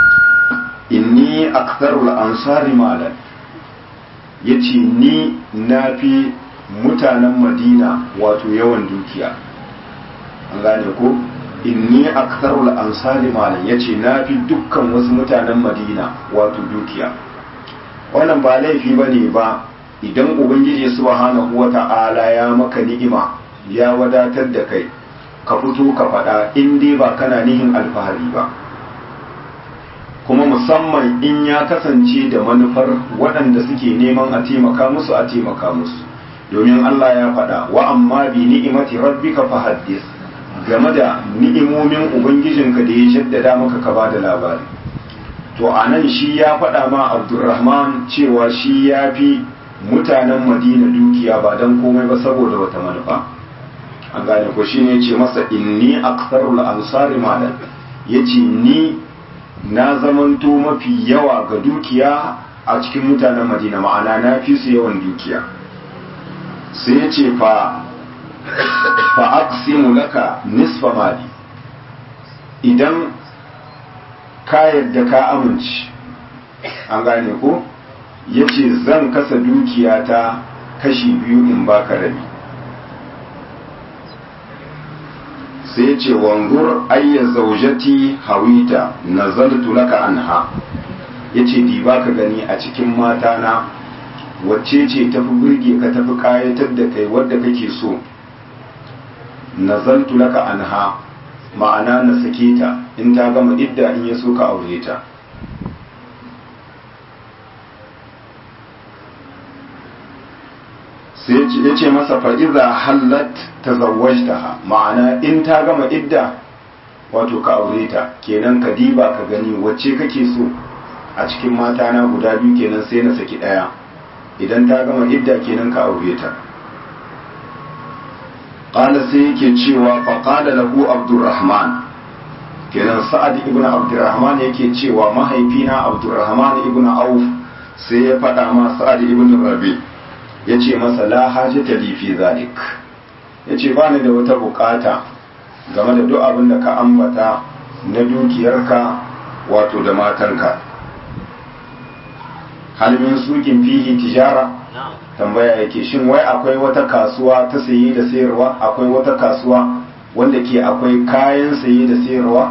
inni aktharul ansari malan, yace ni nafi mutanen Madina wato yawan dukiya. An gane ko? Inni aktharul ansari malan, yace nafi dukkan wasu mutanen Madina wato dukiya. Wannan ba laifi bane ba idan Ubangiji subhanahu wata'ala ya maka ni'ima, ya wadatar da kai, ka fito ka faɗa in dai ba kana nihin alfahari ba. Kuma musamman in ya kasance da manufar waɗanda suke neman a taimaka musu a taimaka musu, domin Allah ya faɗa wa amma bi ni'imati rabbika fahaddis, game da ni'imomin ubangijinka da ya jaddada maka ka bada labari. To anan shi ya faɗa ma Abdurrahman cewa shi ya fi mutanen Madina dukiya ba dan komai ba saboda wata manufa. An gane ko shine yace masa inni aktharul ansari malan, yace ni na zamanto mafi yawa ga dukiya a cikin mutanen Madina, ma'ana na fi su yawan dukiya. Sai yace fa fa aqsimu laka nisfa mali, idan ka yadda ka amince, an gane ko, yace zan kasa dukiyata kashi biyu in baka rabi. Sai yace wanzur ayya zaujati hawita nazaltu laka anha, yace di baka gani a cikin mata na wacce ce tafi burge ka, tafi kayatar da kai, wadda kake so, nazaltu laka anha, ma'ana na sake ta in ta gama idda, in ya so ka aure ta. sai ya ce masa fa'iza hallat ta zawajtaha, ma'ana in ta gama idda wato ka aure ta, kenan ka diba ka gani wacce kake so a cikin mata na guda biyu, kenan sai na saki ɗaya, idan ta gama idda kenan ka aure ta. Ƙala sai yake cewa faƙala lahu Abdurrahman, kenan Sa'ad ibn Abdurrahman yake cewa mahaifina Abdurrahman ibn Auf sai ya faɗa ma Sa'ad ibn Rabi, ya ce masa la hajjata li fi zalik, ya ce ba ni da wata bukata game da duk abin da ka ambata na dukiyarka wato da matanka. hal min suqin fihi tijara tambaya yake shin wai akwai wata kasuwa ta saye da sayarwa akwai wata kasuwa wanda ke akwai kayan saye da sayarwa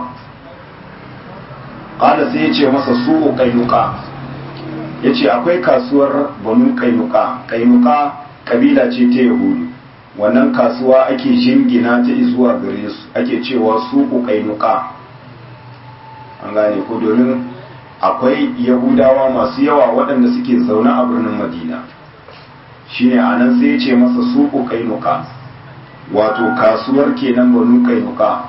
qala sai yace masa su'u qainuqa yace akwai kasuwar banu qainuqa qainuqa kabila ce ta yahudu wannan kasuwa ake jingina ta zuwa gare su ake cewa su'u qainuqa an gane ko domin akwai yahudawa masu yawa waɗanda suke zaune a birnin madina shine anan sai ya ce masa suku kainuka wato kasuwar kenan banu kainuka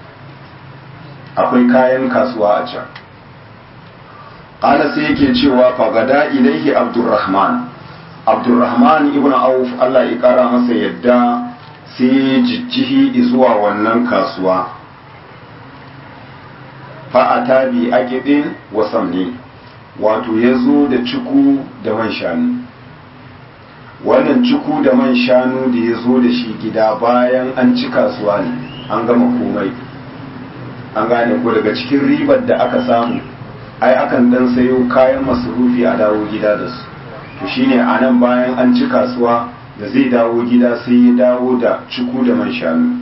akwai kayan kasuwa a can ƙala sai yake cewa fagada ilaihi abdurrahman abdurrahman ibn auf Allah ya kara masa yadda sai jijjihi zuwa wannan kasuwa fa'ata bi aqidin wa samni wato yazo da ciku da man shanu wannan ciku da man shanu da yazo da shi gida bayan an ci kasuwa ne an gama komai an gane ko daga cikin ribar da aka samu ai akan dan sayo kayan masarufi a dawo gida da su to shine anan bayan an ci kasuwa da zai dawo gida sai ya dawo da ciku da man shanu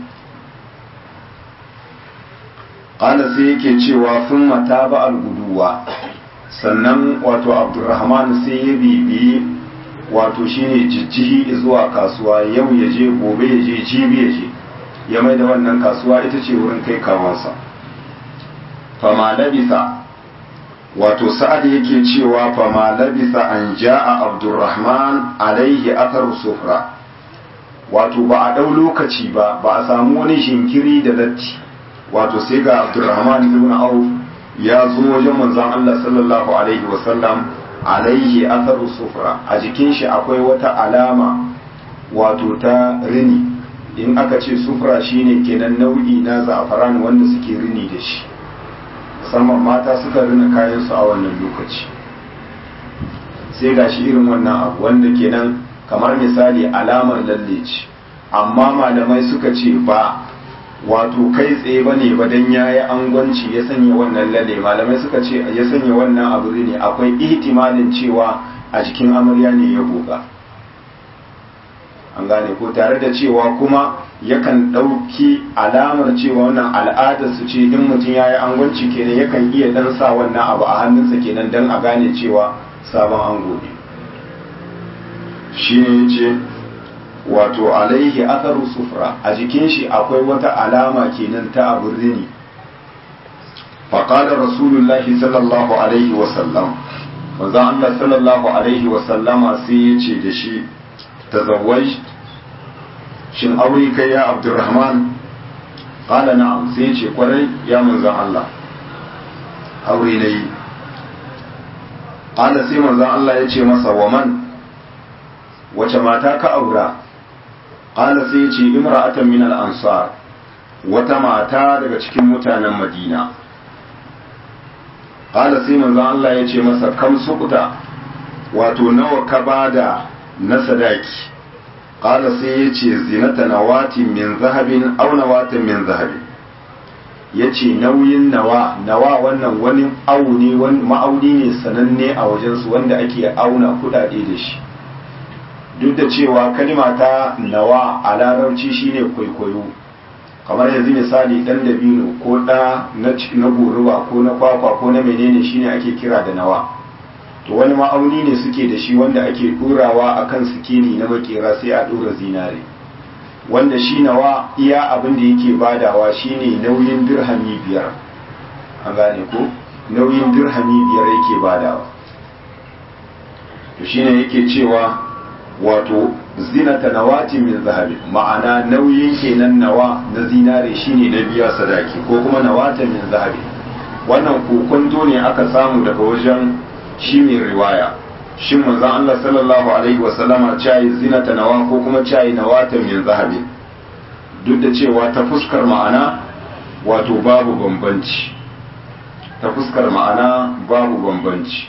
ƙala sai yake cewa sun mata ba al-guduwa sannan wato abdurrahman sai ya bibi wato shine jijjihi zuwa kasuwa yau ya je gobe ya je jibi ya je ya mai da wannan kasuwa ita ce wurin kai kawansa fama labisa wato sa'ad yake cewa fama labisa an ja'a abdurrahman alaihi athar sufra wato ba a dau lokaci ba ba a samu wani shinkiri da latti wato sai ga abdurrahman ibn auf ya zo wajen manzon Allah sallallahu alaihi wasallam alaihi atharu sufra a jikin shi akwai wata alama wato ta rini in aka ce sufra shine kenan nau'i na za'afaran wanda suke rini da shi musamman mata suka rina kayan su a wannan lokaci sai gashi irin wannan abu wanda kenan kamar misali alamar lalle ce amma malamai suka ce ba wato kai tsaye ba ne ba don ya yi angwanci ya sanya wannan lalle malamai suka ce ya sanya wannan abu ne akwai ihtimalin cewa a jikin amarya ne ya boga an gane ko tare da cewa kuma yakan ɗauki alamar cewa wannan al'adar su ce in mutum ya yi angwanci kenan yakan iya dan sa wannan abu a hannunsa kenan don a gane cewa sabon ango ne shi ne ce wato alaihi atharu sufra a jikin shi akwai wata alama kenan ta abin rini faƙalar rasulullahi sallallahu alaihi wasallam manzon Allah sallallahu alaihi wasallama sai ya ce da shi tazawwaj shin aure kai ya abdurrahman qala na'am sai ya ce kwarai ya manzon Allah aure nayi qala sai manzon Allah ya ce masa wa man wace mata ka aura qala sai ya ce imra'atan min al-ansar wata mata daga cikin mutanen Madina qala sai manzon Allah ya ce masa kam suqta wato nawa ka bada na sadaki qala sai ya ce zinata nawatin min zahabin aw nawatin min zahabin yace nauyin nawa nawa wannan wani auni wani ma'auni ne sananne a wajensu wanda ake auna kudade da shi duk da cewa kalima ta nawa a larabci shine kwaikwayo kamar yanzu misali dan dabino ko da na na goruba ko na kwakwa ko na menene shine ake kira da nawa to wani ma'auni ne suke da shi wanda ake ɗorawa akan sikeli na makera sai a ɗora zinare wanda shi nawa iya abin da yake badawa shine nauyin dirhami biyar an gane ko nauyin dirhami biyar yake badawa to shine yake cewa wato zinata nawati min zahabi ma'ana nauyin kenan nawa na zinare shine na biya sadaki ko kuma nawata min zahabi wannan kokonto ne aka samu daga wajen shi mai riwaya shin manzon Allah sallallahu alaihi wasallama cayi zinata nawa ko kuma cayi nawata min zahabi duk da cewa ta fuskar ma'ana wato babu bambanci ta fuskar ma'ana babu bambanci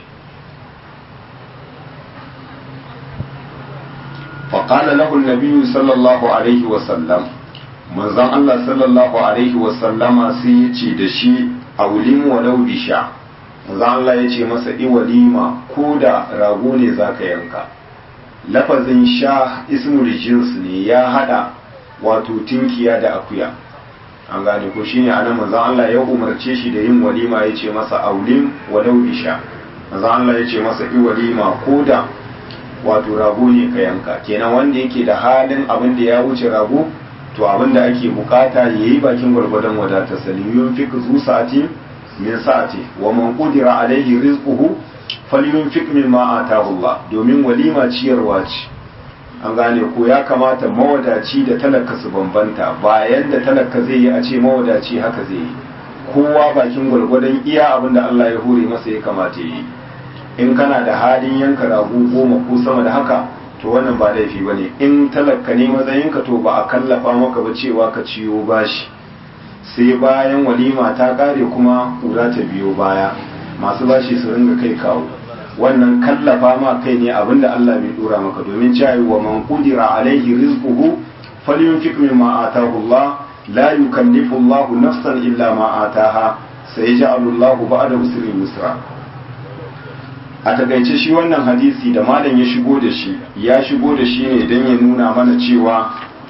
فقال له النبي صلى الله عليه وسلم manzon Allah sallallahu alaihi wasallama sai ya ce da shi aulim walau bisha manzo Allah ya ce masa i walima ko da rago ne zaka yanka. Lafazin sha ismul jins ne, ya hada wato tinkiya da akuya, an gane ko shine anan manzo Allah ya umarce shi da yin walima, ya ce masa aulim walau bisha. manzo Allah ya ce masa i walima ko da wato rago ne ka yanka. Kenan wanda yake da halin abin da ya wuce rago, to abin da ake bukata yayi bakin gwargwadon wadatar salim yunfik zu sa'ati min sa'ati wa man qudira alaihi rizquhu falyunfik mimma ataahu Allah, domin walima ciyarwa ce, an gane ko ya kamata mawadaci da talaka su bambanta, bayan da talaka zai yi a ce mawadaci haka zai yi, kowa bakin gwargwadon iya abin da Allah ya hore masa ya kamata yi. In kana da halin yanka rago goma ko sama da haka, to wannan ba laifi ba ne. In talaka ne matsayinka, to ba a kallafa maka ba cewa ka ciyo bashi sai bayan walima ta kare kuma kura ta biyo baya, masu bashi su ringa kai kawo. Wannan kallafa ma kai ne abinda Allah bai dora maka, domin cewa wa man qudira alaihi rizquhu falyunfiq mimma ataahu Allah la yukallifu Allah nafsan illa ma ataaha sayaj'alu Allah ba'da usrin yusra. A takaice shi wannan hadisi da malam ya shigo da shi ya shigo da shi ne don ya nuna mana cewa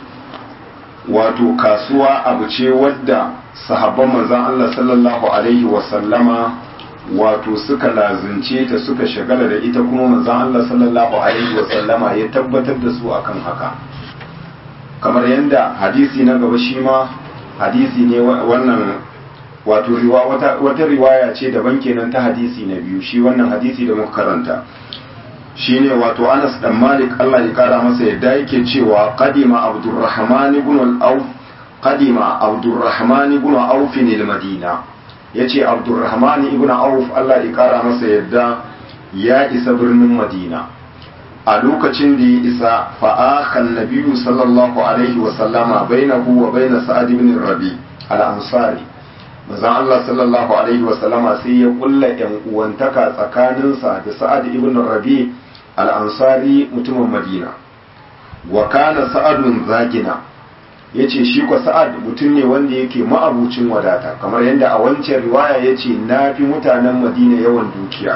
wato kasuwa abu ce wadda sahabban manzon Allah sallallahu alaihi wasallama wato suka lazunce ta suka shagala da ita, kuma manzon Allah sallallahu alaihi wasallama ya tabbatar da su akan haka. Kamar yadda hadisi na gaba shi ma hadisi ne wannan wato wata, wata riwaya ce daban kenan ta hadisi na biyu. Shi wannan hadisi da muka karanta shine wato Anas dan Malik Allah ya kara masa yadda yake cewa qadima Abdurrahman ibn al-Auf qadima Abdurrahman ibn Auf al-Madina, yace Abdurrahman ibn Auf Allah ya kara masa yadda ya isa birnin Madina. A lokacin da ya isa fa akhan nabiyyu sallallahu alaihi wa sallama bainahu wa bain Sa'ad ibn Rabi al-Ansari. Manzon Allah sallallahu alaihi wa sallama sai ya kulla yan uwantaka tsakaninsa da Sa'ad ibn Rabi al-Ansari mutumin Madina. Wa kana Sa'adun zagina, yace shi ko Sa'ad mutum ne wanda yake ma'abucin wadata, kamar yadda a wancan riwaya yace nafi mutanen Madina yawan dukiya.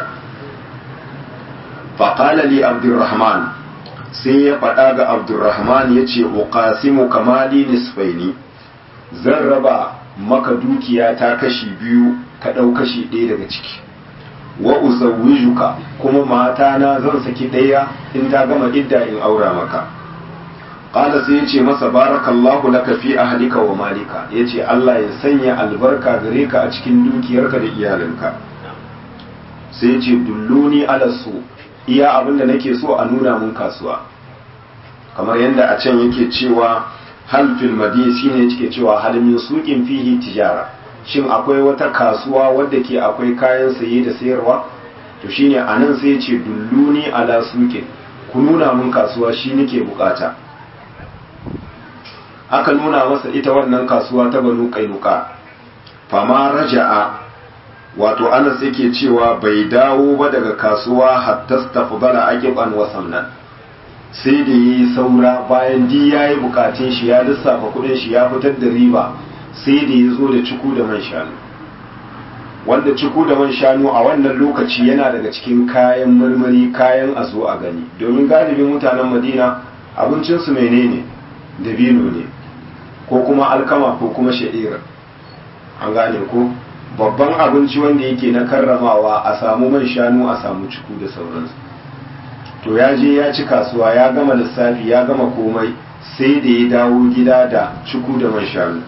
Fa qala li Abdurrahman, sai ya faɗa ga Abdurrahman yace uqasimu kamali nisfaini, zan raba maka dukiya ta kashi biyu ka ɗau kashi ɗaya daga ciki. Wa uzawwijuka, kuma mata na zan saki ɗaya in ta gama idda in aura maka. Qala sai yace masa barakallahu laka fi ahlika wa malika, yace Allah ya sanya albarka gare ka a cikin dukiyarka da iyalinka. Sai yace dulluni ala su, iya abinda nake so a nuna mun kasuwa. Kamar yadda a can yake cewa hal fil madina, shine yake cewa hal min suqin fihi tijara, shin akwai wata kasuwa wadda ke akwai kayan saye da sayarwa? To shine anan sai ya ce dulluni ala suqin, ku nuna mun kasuwa shi nake bukata. Aka nuna masa ita wannan kasuwa ta Banu Qainuqa. Fama raja'a, wato Anas yake cewa bai dawo ba daga kasuwa hatta stafdala aqiban wa samnan, sai da yi saura bayan di ya yi bukatun shi ya lissafa kudin shi ya fitar da riba, sai da ya zo da ciku da man shanu. Wanda ciku da man shanu a wannan lokaci yana daga cikin kayan marmari, kayan a zo a gani, domin galibin mutanen Madina abincinsu menene dabino ne ko kuma alkama ko kuma sha'ira, an gane ko babban abinci wanda yake na karramawa a samu man shanu a samu ciku da sauransu. To ya je ya ci kasuwa ya gama lissafi ya gama komai, sai da ya dawo gida da ciku da man shanu.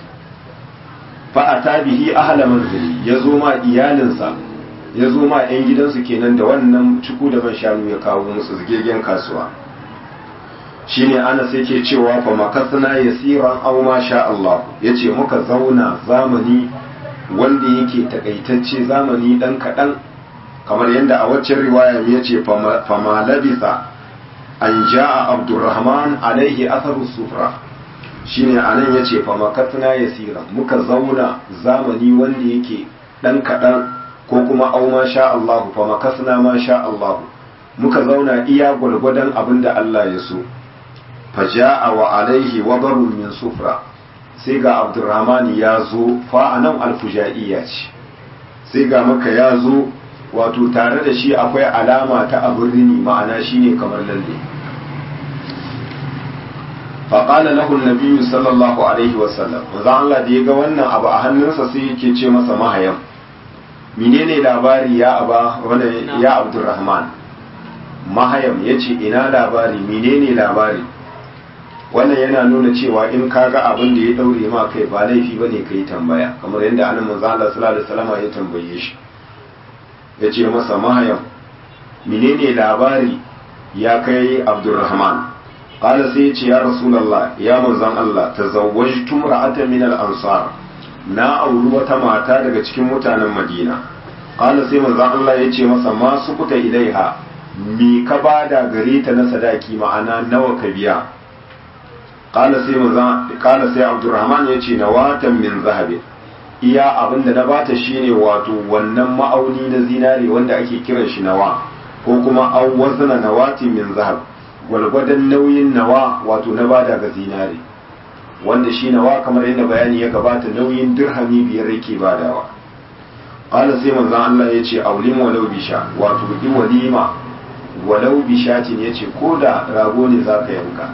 Fa'ata bihi ahla manzili, ya zo ma iyalinsa, ya zo ma 'yan gidansu kenan da wannan ciku da man shanu ya kawo musu zigegen kasuwa. Shine Anas yake cewa fa makasna yasiran aw ma sha Allah, yace muka zauna zamani wanda yake takaitacce, zamani dan kadan, kamar yadda a waccan riwaya ya ce fama labisa an ja'a Abdurrahman alaihi atharu sufra, shine anan ya ce fama katna yasira, muka zauna zamani wanda yake dan kadan, ko kuma au ma sha Allah fama kasna ma sha Allah, muka zauna iya gwargwadon abinda Allah ya so. Faja'a wa alaihi wabarun min sufra, sai ga Abdurrahman ya zo, fa anan alfujaiya ce, sai ga maka ya zo wato tare da shi akwai alama ta abin rini ma'ana shine kamar lalle faƙala lahu nabiyyu sallallahu alaihi wasallam manzo Allah da ya ga wannan abu a hannunsa sai yake ce masa mahayam menene labari ya aba wannan ya Abdurrahman mahayam yace ina labari menene labari wannan yana nuna cewa in kaga abin da ya daure ma kai ba laifi bane kai tambaya kamar yadda annabi manzo Allah sallallahu alaihi wasallam ya tambaye shi yace masa mahayam menene labari ya kai Abdurrahman qala sai yace ya rasulullah ya manzon Allah tazawwajtu imra'atan min al-ansar na auri wata mata daga cikin mutanen Madina qala sai manzon Allah yace masa ma sukuta ilaiha mi ka bada gare ta na sadaki ma'ana nawa ka biya qala sai manzon qala sai Abdurrahman yace nawatan min zahabi iya abinda na bata shine wato wannan ma'auni na zinare wanda ake kiran shi nawa ko kuma aw wazna nawati min zahab gwalgwadon nauyin nawa wato na bada ga zinare wanda shi nawa kamar yadda bayani ya gabata nauyin dirhami biyar yake badawa qala sai manzon Allah yace aulim walau bisha wato di walima walau bishatin yace koda rago ne zaka yanka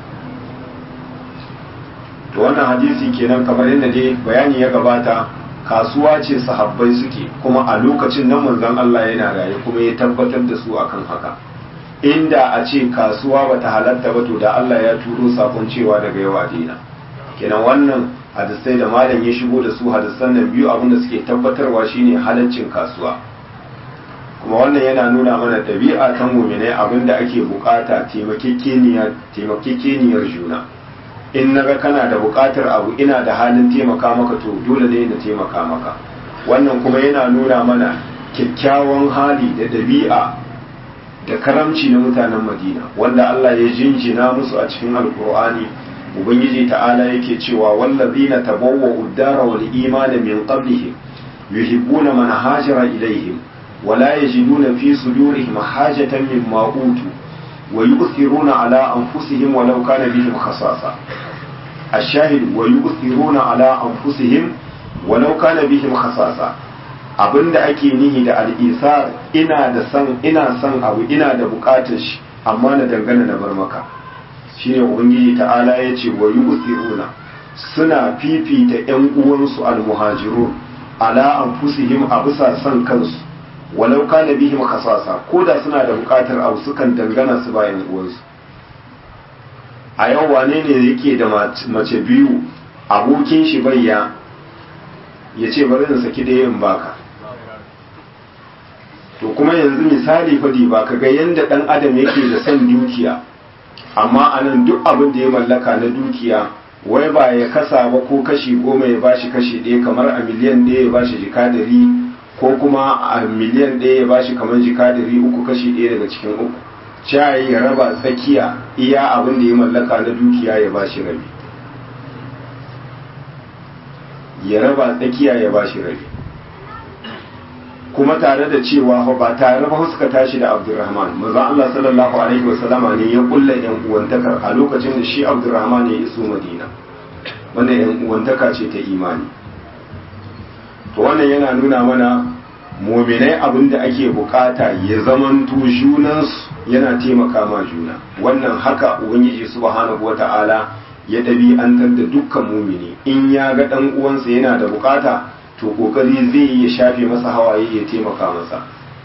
to wannan hadisi kenan kamar yadda dai bayani ya gabata kasuwa ce sahabbai suke kuma a lokacin nan manzon Allah yana raye kuma ya tabbatar da su akan haka inda a ce kasuwa bata halatta ba to da Allah ya turo sakon cewa daga yau a daina kenan wannan hadisai da malam ya shigo da su hadisan nan biyu abinda suke tabbatarwa shine halaccin kasuwa kuma wannan yana nuna mana ɗabi'a ta mu'minai abinda ake bukata taimakekeniyar taimakekeniyar juna in naga kana da bukatar abu ina da halin taimaka maka to dole ne na taimaka maka wannan kuma yana nuna mana kyakkyawan hali da ɗabi'a da karamci na mutanen Madina wanda Allah ya jinjina musu a cikin Alkur'ani ubangiji ta'ala yake cewa wallazina tabawwa'u ad-dara wal imana min qablihim yuhibbuna man hajara ilayhim wa la yajiduna fi sudurihim hajatan mimma utu wa yu'thiruna ala anfusihim walau kana bihim khasasa ash-shahid wa yu'thiruna ala anfusihim walau kana bihim khasasa abinda ake nihi da al-isar ina da san ina san abu ina da bukatar shi amma na dangana na bar maka shine ubangiji ta'ala yace wa yu'thiruna suna fifita ƴan uwansu al-muhajirun ala anfusihim abusa san kansu walau kana bihim khasasa koda suna da bukatar abu sukan dangana su bayan uwansu a yau wane ne yake da mace biyu abokin shi bayya ya ce bari na saki da yin baka to kuma yanzu misali fadi ba ka ga yanda dan adam yake da son dukiya amma anan duk abin da ya mallaka na dukiya wai ba ya kasa ba ko kashi goma ya bashi kashi ɗaya kamar a miliyan ɗaya ya bashi jika dari ko kuma a miliyan ɗaya ya bashi kamar jika dari uku kashi ɗaya daga cikin uku shayi ya raba tsakiya iya abin da ya mallaka na dukiya ya bashi rabi ya raba tsakiya ya bashi rabi kuma tare da cewa ba tare ba suka tashi da Abdurrahman manzo Allah sallallahu alaihi wasallama ne ya kulla yan uwantakar a lokacin da shi Abdurrahman ya iso Madina wannan yan uwantaka ce ta imani to wannan yana nuna mana mu'minai abinda ake bukata ya zamanto junansu yana taimaka ma juna wannan haka ubangiji subhanahu wata'ala ya ɗabi'antar da dukkan mumini in ya ga ɗan uwansa yana da bukata to kokari zai iya shafe masa hawaye ya taimaka masa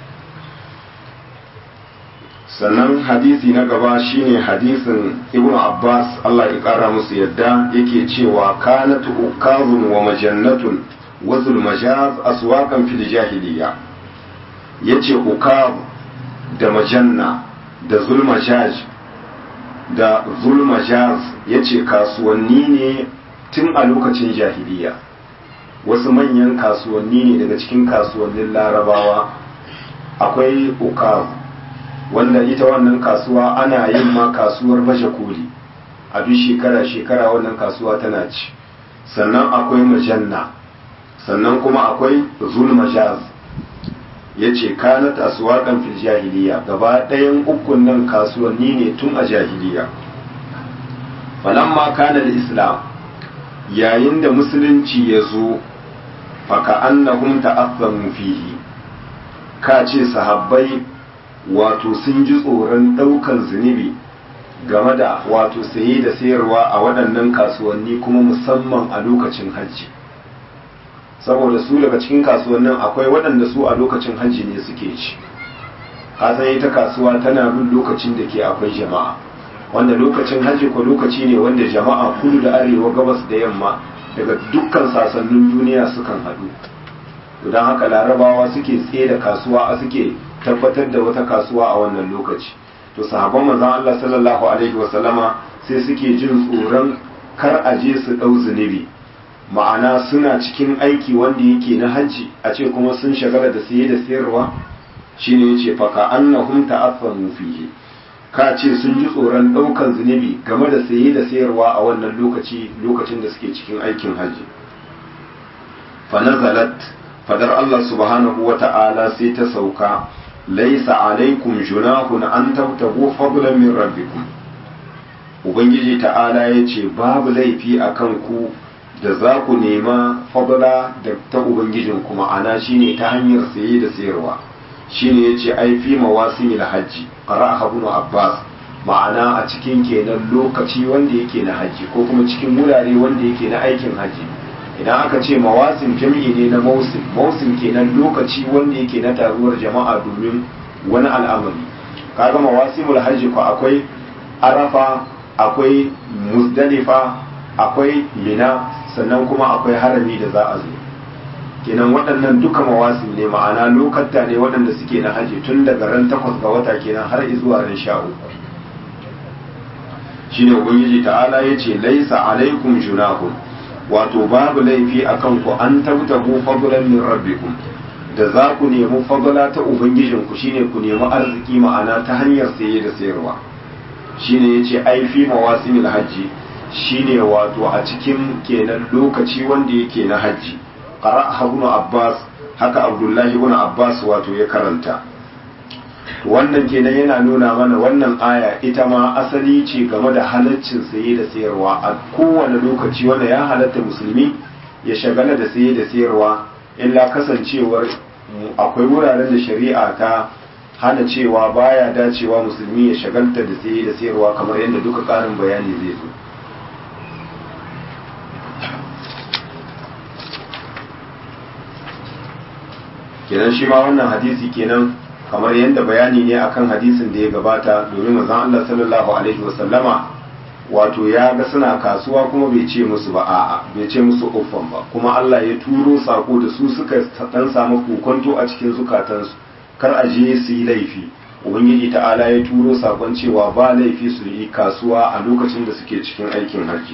sannan hadisi na gaba shine hadisin ibnu abbas Allah ya kara musu yadda yake cewa kanat ukazun wa majannatun wa zulmajaz aswaqan fil jahiliya yace ukaz da majanna da zulmajaz da zulmajaz yace kasuwanni ne tun a lokacin jahiliya wasu manyan kasuwanni ne daga cikin kasuwannin larabawa akwai ukaz wanda ita wannan kasuwa ana yin ma kasuwar baje koli a duk shekara shekara wannan kasuwa tana ci sannan akwai majanna sannan kuma akwai zulmajaz yace kanat aswaqan fil jahiliya gaba ɗayan ukun nan kasuwanni ne tun a jahiliya falamma kana al-islam yayin da musulunci ya zo faka annahum ta'azzamu fihi ka ce sahabbai wato sun ji tsoron ɗaukan zunubi game da wato saye da sayarwa a waɗannan kasuwanni kuma musamman a lokacin hajji saboda su daga cikin kasuwannin akwai waɗanda su a lokacin hajji ne suke ci kasan ita kasuwa tana bin lokacin da ke akwai jama'a wanda lokacin hajji ko lokaci ne wanda jama'a kudu da arewa gabas da yamma daga dukkan sasannin duniya sukan haɗu don haka larabawa suke tsaye da kasuwa a suke tabbatar da wata kasuwa a wannan lokaci to sahabban manzon Allah sallallahu alaihi wasallama sai suke jin tsoron kar a je su ɗau zunubi ma'ana suna cikin aiki wanda yake na hajji a ce kuma sun shagala da siye da sayarwa shine yace fa ka annahum ta'affamu fihi ka ce sun ji tsoron ɗaukan zunubi game da saye da sayarwa a wannan lokaci lokacin da suke cikin aikin hajji fa nazalat fadar Allah subhanahu wa ta'ala sai ta sauka laisa alaikum junahun an tabtagu fadlan min rabbikum ubangiji ta'ala yace babu laifi akan ku da za ku nema fadla da ta ubangijin kuma ana shine ta hanyar saye da sayarwa shine yace ai fi mawasimil hajji qara'a ibn abbas ma'ana a cikin kenan lokaci wanda yake na haji ko kuma cikin wurare wanda yake na aikin haji idan aka ce mawasim jami'i ne na mausim mausim kenan lokaci wanda yake na taruwar jama'a domin wani al'amari kaga mawasimul hajji ko akwai arafa akwai muzdalifa akwai mina sannan kuma akwai harami da za a zo kenan waɗannan duka mawasim ne ma'ana lokata ne waɗanda suke na haji tun daga ran takwas ga wata kenan har zuwa ran sha uku shine ubangiji ta'ala yace laisa alaikum junahun wato babu laifi akan ku an tabtahu fadlan min rabbikum da za ku nemi fadla ta ubangijin ku shine ku nemi arziki ma'ana ta hanyar saye da sayarwa shine yace ai fi mawasimil hajji shine wato a cikin kenan lokaci wanda yake na hajji qara'a ibn abbas haka abdullahi ibn abbas wato ya karanta wannan kenan yana nuna mana wannan aya ita ma asali ce game da halaccin saye da sayarwa a kowane lokaci wanda ya halatta musulmi ya shagala da saye da sayarwa illa kasancewar akwai wuraren da shari'a ta hana cewa baya dacewa musulmi ya shagalta da saye da sayarwa kamar yadda duka ƙarin bayani zai zo kenan shi ma wannan hadisi kenan kamar yadda bayani ne akan hadisin da ya gabata domin manzon Allah sallallahu alaihi wasallama wato ya ga suna kasuwa kuma bai ce musu ba a'a bai ce musu uffan ba kuma Allah ya turo sako da su suka dan samu kokonto a cikin zukatansu kar a je su yi laifi ubangiji ta'ala ya turo sakon cewa ba laifi su yi kasuwa a lokacin da suke cikin aikin hajji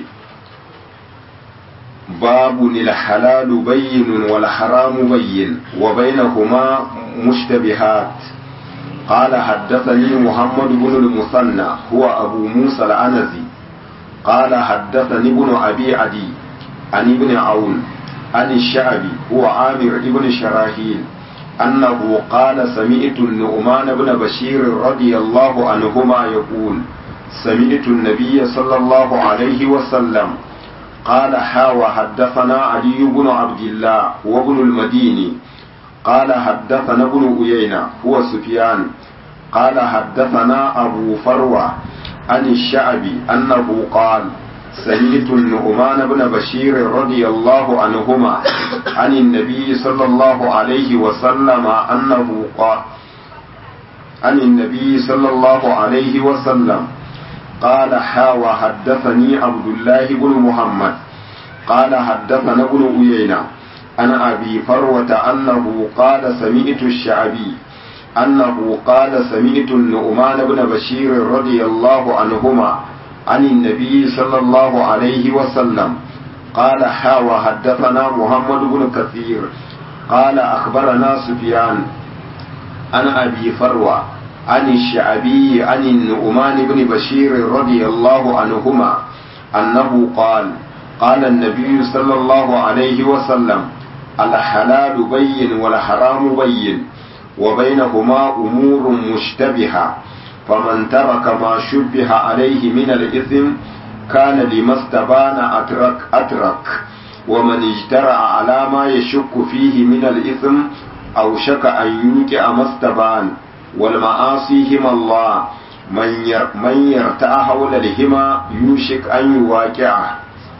باب الحلال بين والحرام بين وبينهما مشتبهات قال حدثني محمد بن المثنى هو أبو موسى العنزي قال حدثني ابن أبي عدي عن ابن عون عن الشعبي هو عامر بن شراحيل أنه قال سمعت النعمان بن بشير رضي الله عنهما يقول سمعت النبي صلى الله عليه وسلم قال حاوى حدثنا علي بن عبد الله وابن المديني قال حدثنا ابن عيينة هو سفيان قال حدثنا أبو فروة عن الشعبي أنه قال سمعت النعمان بن بشير رضي الله عنهما عن النبي صلى الله عليه وسلم أنه قال عن النبي صلى الله عليه وسلم قال حاوى حدثني عبد الله بن محمد قال حدثنا ابن عيينة عن أبي فروة أنه قال سمعت الشعبي أنه قال سمعت النعمان بن بشير رضي الله عنهما عن النبي صلى الله عليه وسلم قال حاوى حدثنا محمد بن كثير قال أخبرنا سفيان عن أبي فروة عن الشعبي عن النعمان بن بشير رضي الله عنهما أنه قال قال النبي صلى الله عليه وسلم الحلال بين والحرام بين وبينهما أمور مشتبهة فمن ترك ما شبه عليه من الإثم كان لما استبان أترك أترك ومن اجترأ على ما يشك فيه من الإثم أو شك أن يوقع ما استبان والمعاصي هما الله من ير من يرتأ حول الهما يوشك أن يواقعه.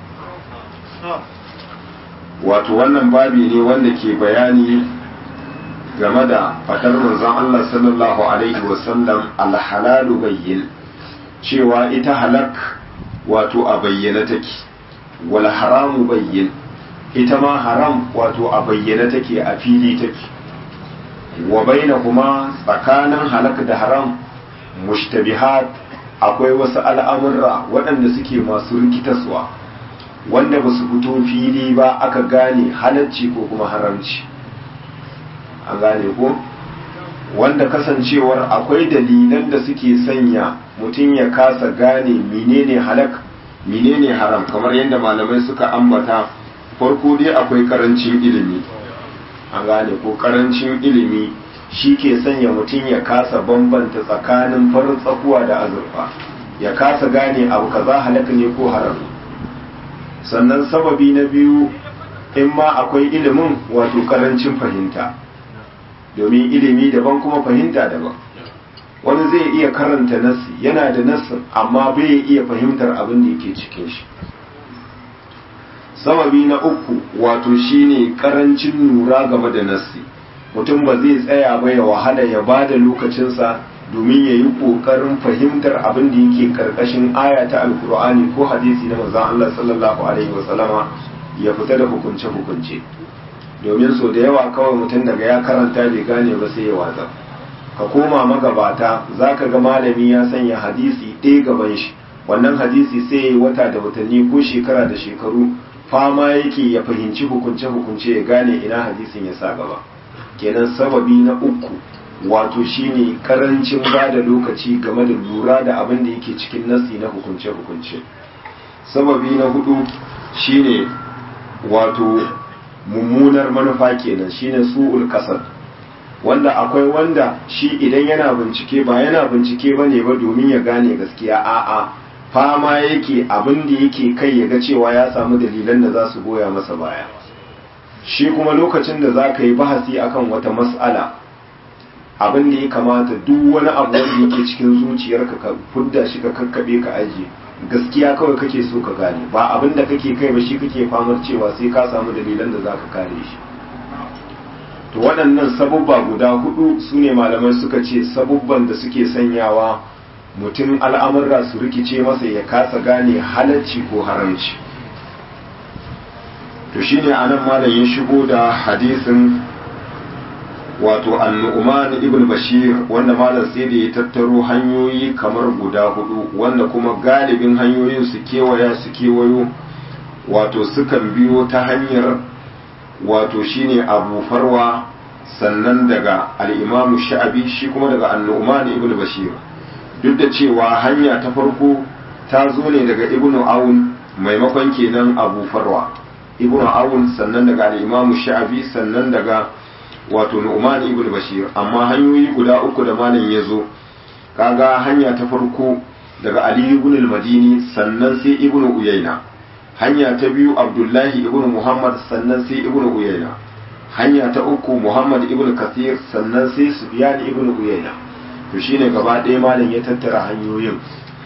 wato wannan babi ne wanda ke bayani game da fadar manzon Allah sallallahu alaihi wasallam alhalalu bayyin, cewa ita halak wato a bayyana take, wal haramu bayyin, ita ma haram wato a bayyana take, a fili take, wa bainahuma tsakanin halak da haram mushtabihat, akwai wasu al'amurra waɗanda suke masu rikitaswa wanda ba su fito fili ba aka gane halacci ko kuma haramci, an gane ko wanda kasancewar akwai dalilan da suke sanya mutum ya kasa gane menene halak menene haram, kamar yadda malamai suka ambata. Farko dai akwai karancin ilimi, an gane ko karancin ilimi shi ke sanya mutum ya kasa bambanta tsakanin farin tsakuwa da azurfa, ya kasa gane abu kaza halaka ne ko haram. Sannan sababi na biyu, in ma akwai ilimin wato karancin fahimta, domin ilimi daban kuma fahimta daban. Wani zai iya karanta nassi, yana da nassin amma bai iya fahimtar abin da yake cikin shi. Sababi na uku wato shine karancin lura game da nassi, mutum ba zai tsaya ba ya wahala ya ba da lokacinsa domin ya yi ƙoƙarin fahimtar abin da yake ƙarƙashin aya ta alkur'ani ko hadisi na manzon Allah sallallahu alaihi wasallama ya fita da hukunce-hukunce. Domin so da yawa kawai mutum daga ya karanta bai gane ba sai ya watsa. Ka koma magabata za ka ga malami ya sanya hadisi ɗaya gaban shi, wannan hadisi sai ya yi wata da watanni ko shekara da shekaru fama yake ya fahimci hukunce-hukunce ya gane ina hadisin ya sa gaba. Kenan sababi na uku wato shine karancin ba da lokaci game da lura da abin da yake cikin nasi na hukunce-hukunce. Sababi na hudu shine wato mummunar manufa, kenan shine su'ul kasad, wanda akwai wanda shi idan yana bincike ba yana bincike bane ba domin ya gane gaskiya, a'a fama yake abin da yake kai ya ga cewa ya samu dalilan da za su goya masa baya. Shi kuma lokacin da za ka yi bahasi akan wata mas'ala, abin da ya kamata duk wani abu wanda yake cikin zuciyarka ka fudda shi ka kakkabe ka aje, gaskiya kawai kake so ka gane, ba abin da kake kai ba shi kake famar cewa sai ka samu dalilan da za ka kare shi. To waɗannan sabubba guda hudu su ne malamai suka ce sabubban da suke sanyawa mutum al'amurra su rikice masa ya kasa gane halacci ko haramci. To shine anan malam ya shigo da hadisin wato an-Nu'man ibn Bashir, wanda malam sai da ya tattaro hanyoyi kamar guda hudu, wanda kuma galibin hanyoyin su kewaya su kewayo wato sukan biyo ta hanyar wato shine Abu Farwa, sannan daga al-Imam Sha'bi, shi kuma daga an-Nu'man ibn Bashir. Duk da cewa hanya ta farko ta zo ne daga Ibn Aun maimakon kenan Abu Farwa, Ibn Aun sannan daga al-Imam Sha'bi sannan daga wato Nu'man ibn Bashir. Amma hanyoyi guda uku da malam ya zo, kaga hanya ta farko daga Ali ibn al-Madini sannan sai Ibn Uyayna, hanya ta biyu Abdullahi ibn Muhammad sannan sai Ibn Uyayna, hanya ta uku Muhammad ibn Kathir sannan sai Sufyan ibn Uyayna. To shine gaba ɗaya malam ya tattara hanyoyin.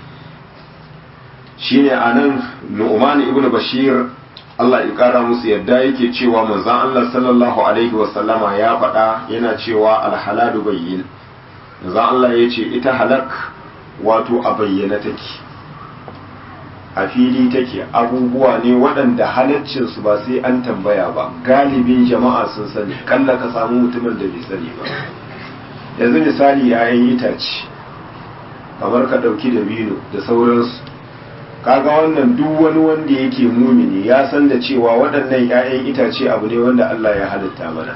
Shine anan Nu'man ibn Bashir, Allah ya kara musu yadda, yake cewa manzon Allah sallallahu alaihi wasallama ya faɗa yana cewa alhalalu bayyin. Manzon Allah ya ce ita halak wato a bayyana take, a fili take, abubuwa ne waɗanda halaccinsu ba sai an tambaya ba, galibin jama'a sun sani, kalla ka samu mutumin da bai sani ba. Yanzu misali yayin itace kamar ka ɗauki dabino da sauransu, kaga wannan duk wani wanda yake mumini ya san da cewa waɗannan 'ya'yan itace abu ne wanda Allah ya halitta mana.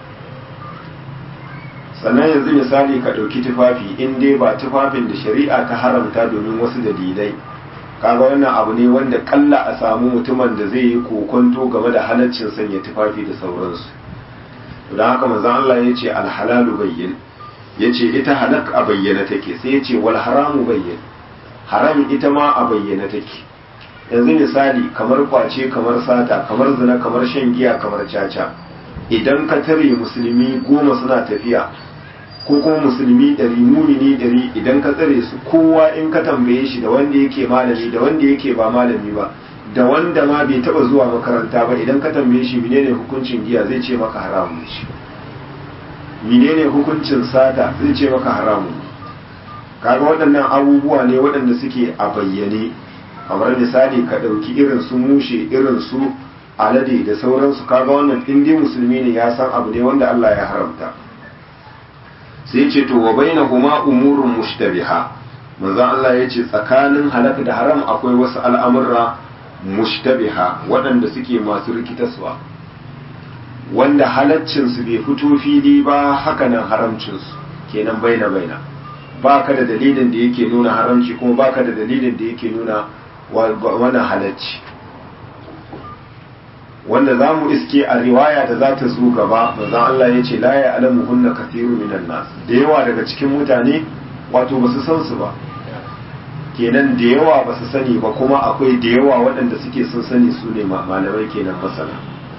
Sannan yanzu misali ka ɗauki tufafi, in dai ba tufafin da shari'a ta haramta domin wasu dalilai, kaga wannan abu ne wanda kalla a samu mutumin da zai yi kokonto game da halaccin sanya tufafi da sauransu. Don haka manzon Allah ya ce alhalalu bayyin, ya ce ita halak a bayyana take, sai ya ce wal haramu bayyin, haram ita ma a bayyana take. yanzu misali kamar kwace kamar sata kamar zina kamar shan giya kamar caca idan ka tare musulmi goma suna tafiya ko kuma musulmi ɗari mumini ɗari idan ka tsare su kowa in ka tambaye shi da wanda yake malami da wanda yake ba malami ba da wanda ma bai taba zuwa makaranta ba idan ka tambaye shi menene hukuncin giya zai ce maka haramun shi menene hukuncin sata zai ce maka haramun kaga waɗannan abubuwa ne waɗanda suke a bayyane kamar misali ka ɗauki irin su mushe irin su alade da sauransu kaga wannan in dai musulmi ne ya san abu ne wanda Allah ya haramta sai ce to wa bainahuma umurun mushtabiha manzo Allah ya ce tsakanin halaka da haram akwai wasu al'amurra mushtabiha waɗanda suke masu rikitaswa wanda halaccinsu bai fito fili ba hakanan haramcinsu kenan baina baina baka da dalilin da yake nuna haramci kuma baka da dalilin da yake nuna wannan halacci wanda za mu iske a riwaya da za ta zo gaba manzon Allah ya ce la ya alamu hunna kathiru minan nas da yawa daga cikin mutane wato ba su san su ba kenan da yawa ba su sani ba kuma akwai da yawa waɗanda suke sun sani su ne malamai kenan masana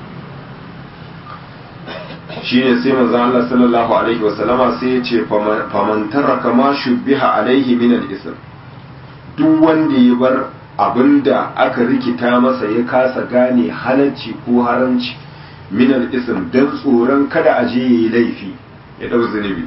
shine sai manzon Allah sallallahu alaihi wasallama sai ya ce faman taraka ma shubbiha alaihi min al-ism duk wanda ya bar abinda aka rikita masa ya kasa gane halacci ko haramci min al-ism dan tsoron kada a je yayi laifi ya dau zunubi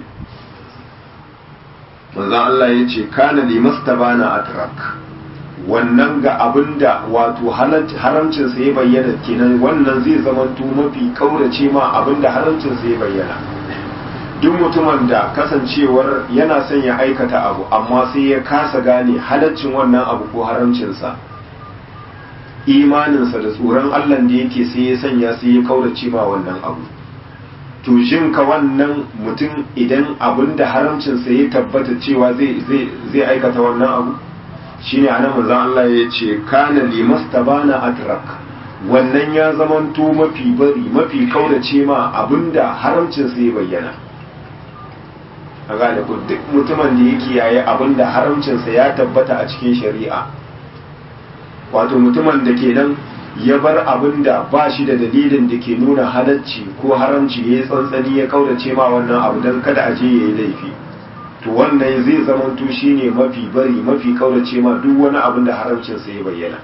manzo Allah ya ce kana li mastabana atrak wannan ga abinda wato haramcin sa ya bayyana kenan wannan zai zama to mafi kaurace ma abinda haramcin sa ya bayyana duk mutumin da kasancewar yana son ya aikata abu amma sai ya kasa gane halaccin wannan abu ko haramcinsa imaninsa da tsoron Allah da yake sai ya sanya sai ya kaurace ma wannan abu to shin ka wannan mutum idan abin da haramcinsa ya tabbata cewa zai zai zai aikata wannan abu shine anan manzon Allah ya ce kana limastabana atrak wannan ya zamanto mafi bari mafi kaurace ma abinda haramcinsa ya bayyana a gane ku duk mutumin da yake yayi abin da haramcinsa ya tabbata a cikin shari'a wato mutumin da ke nan ya bar abin da ba shi da dalilin da ke nuna halacci ko haramci ya yi tsantsani ya kaurace ma wannan abu don kada a je ya yi laifi to wannan zai zamanto shi ne mafi bari mafi kaurace ma duk wani abin da haramcinsa ya bayyana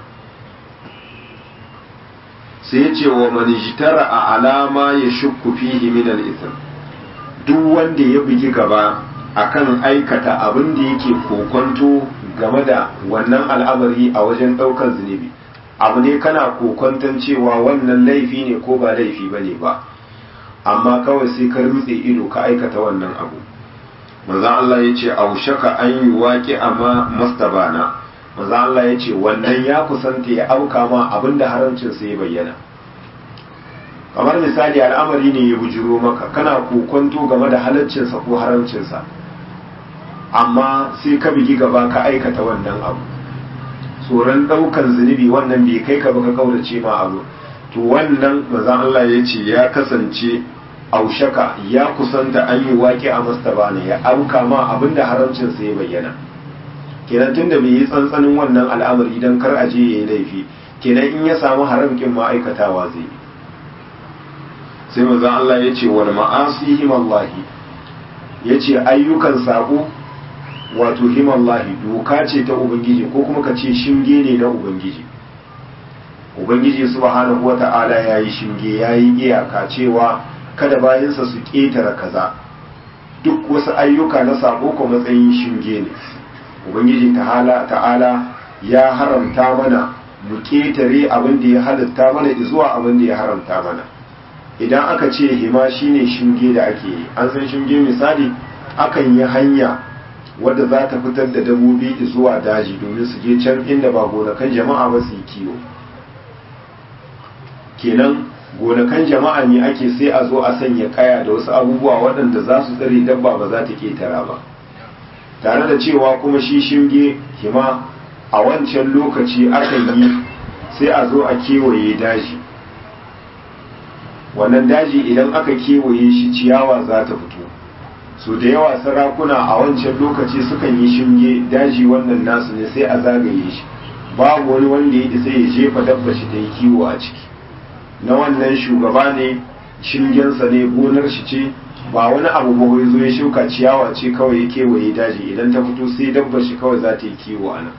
sai ya ce wa manijitara a alama ya shukku fihi min al-ithm duk wanda ya bugi gaba akan aikata abin da yake kokonto game da wannan al'amari a wajen ɗaukar zunubi abu ne kana kokonton cewa wannan laifi ne ko ba laifi ba ne ba amma kawai sai ka rutse ido ka aikata wannan abu manzan Allah ya ce aushaka an yi waƙi amma mastabana manzan Allah ya ce wannan ya kusanta ya auka ma abin da haramcinsa ya bayyana kamar misali al'amari ne ya bujiro maka kana kokonto game da halaccinsa ko haramcinsa amma sai ka bigi gaba ka aikata wannan abu tsoron ɗaukan zunubi wannan bai kai ka baka kaurace ma abu to wannan mazan Allah ya ce ya kasance aushaka ya kusanta an yi waƙi a mastabana ya auka ma abinda haramcinsa ya bayyana kenan tunda bai yi tsantsanin wannan al'amari don kar a je ya yi laifi kenan in ya samu haramkin ma aikatawa zai yi sai manzon Allah ya ce wal ma'asi himallahi ya ce ayyukan sabo wato himallahi doka ce ta ubangiji ko kuma ka ce shinge ne na ubangiji ubangiji subhanahu wata'ala ya yi shinge ya yi iyaka cewa kada bayansa su ƙetare kaza duk wasu ayyuka na sabo ko matsayin shinge ne ubangiji ta'ala ya haramta mana mu ƙetare abin da ya halatta mana zuwa abin da ya haramta mana idan aka ce hima shine shinge da ake yi an san shinge misali akan yi hanya wadda za ta fitar da dabbobi zuwa daji domin su je can inda ba gonakan jama'a ba su yi kiwo kenan gonakan jama'a ne ake sai a zo a sanya kaya da wasu abubuwa waɗanda za su tsare dabba ba za ta ketara ba tare da cewa kuma shi shinge hima a wancan lokaci akan yi sai a zo a kewaye daji wannan daji idan aka kewaye shi ciyawa za ta fito so da yawa sarakuna a wancan lokaci sukan yi shinge daji wannan nasu ne sai a zagaye shi babu wani wanda ya isa ya jefa dabba shi ta yi kiwo a ciki, na wannan shugaba ne, shirgensa ne, gonar shi ce, ba wani abu ba ya zo ya shuka ciyawa ce kawai ya kewaye daji, idan ta fito sai dabba shi kawai za ta yi kiwo a nan.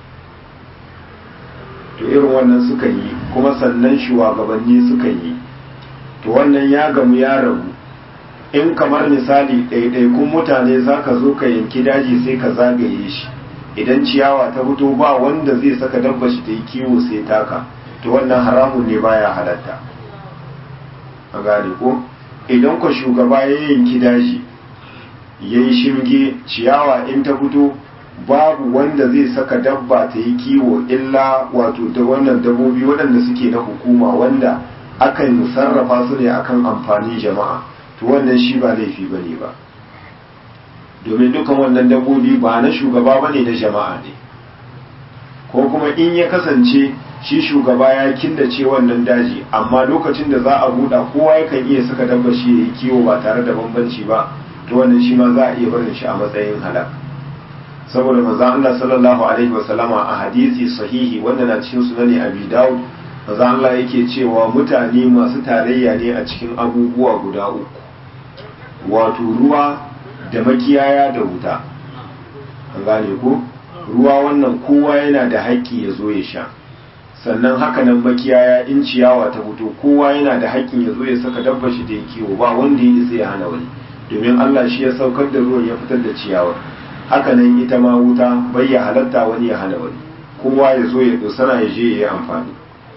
To irin wannan suka yi, kuma sannan shugabanni suka yi, to wannan ya gamu ya rabu. In kamar misali ɗaiɗaikun mutane za ka zo ka yanki daji sai ka zagaye shi, idan ciyawa ta fito ba wanda zai saka dabba shi ta yi kiwo sai taka, to wannan haramun ne baya halatta. A gane ko idan ka shugaba ya yanki daji ya yi shimge, ciyawa in ta fito babu wanda zai saka dabba ta yi kiwo illa wato da wannan dabbobi waɗanda suke na hukuma wanda akan sarrafa su ne akan amfani jama'a, to wannan shi ba laifi ba ne ba, domin dukan wannan dabbobi ba na shugaba ba ne na jama'a ne. Ko kuma in ya kasance shi shugaba ya killace wannan daji, amma lokacin da za a buɗa kowa yakan iya saka dabba shi ya yi kiwo ba tare da bambanci ba, to wannan shi ma za a iya barin shi a matsayin halak. Saboda manzo Allah sallallahu alaihi wasallama a hadisi sahihi wanda na cikin sunan Abi Dawud, manzo Allah yake cewa mutane masu tarayya ne a cikin abubuwa guda uku, wato ruwa da makiyaya da wuta. An gane ko ruwa wannan kowa yana da haƙƙi ya zo ya sha, sannan haka nan makiyaya in ciyawa ta fito kowa yana da haƙƙin ya zo ya saka dabba shi da ya kiwo, ba wanda ya isa ya hana wani, domin Allah shi ya saukar da ruwan ya fitar da ciyawar. Haka nan ita ma wuta bai ya halatta wani ya hana wani, kowa ya zo ya dosana ya je ya yi amfani.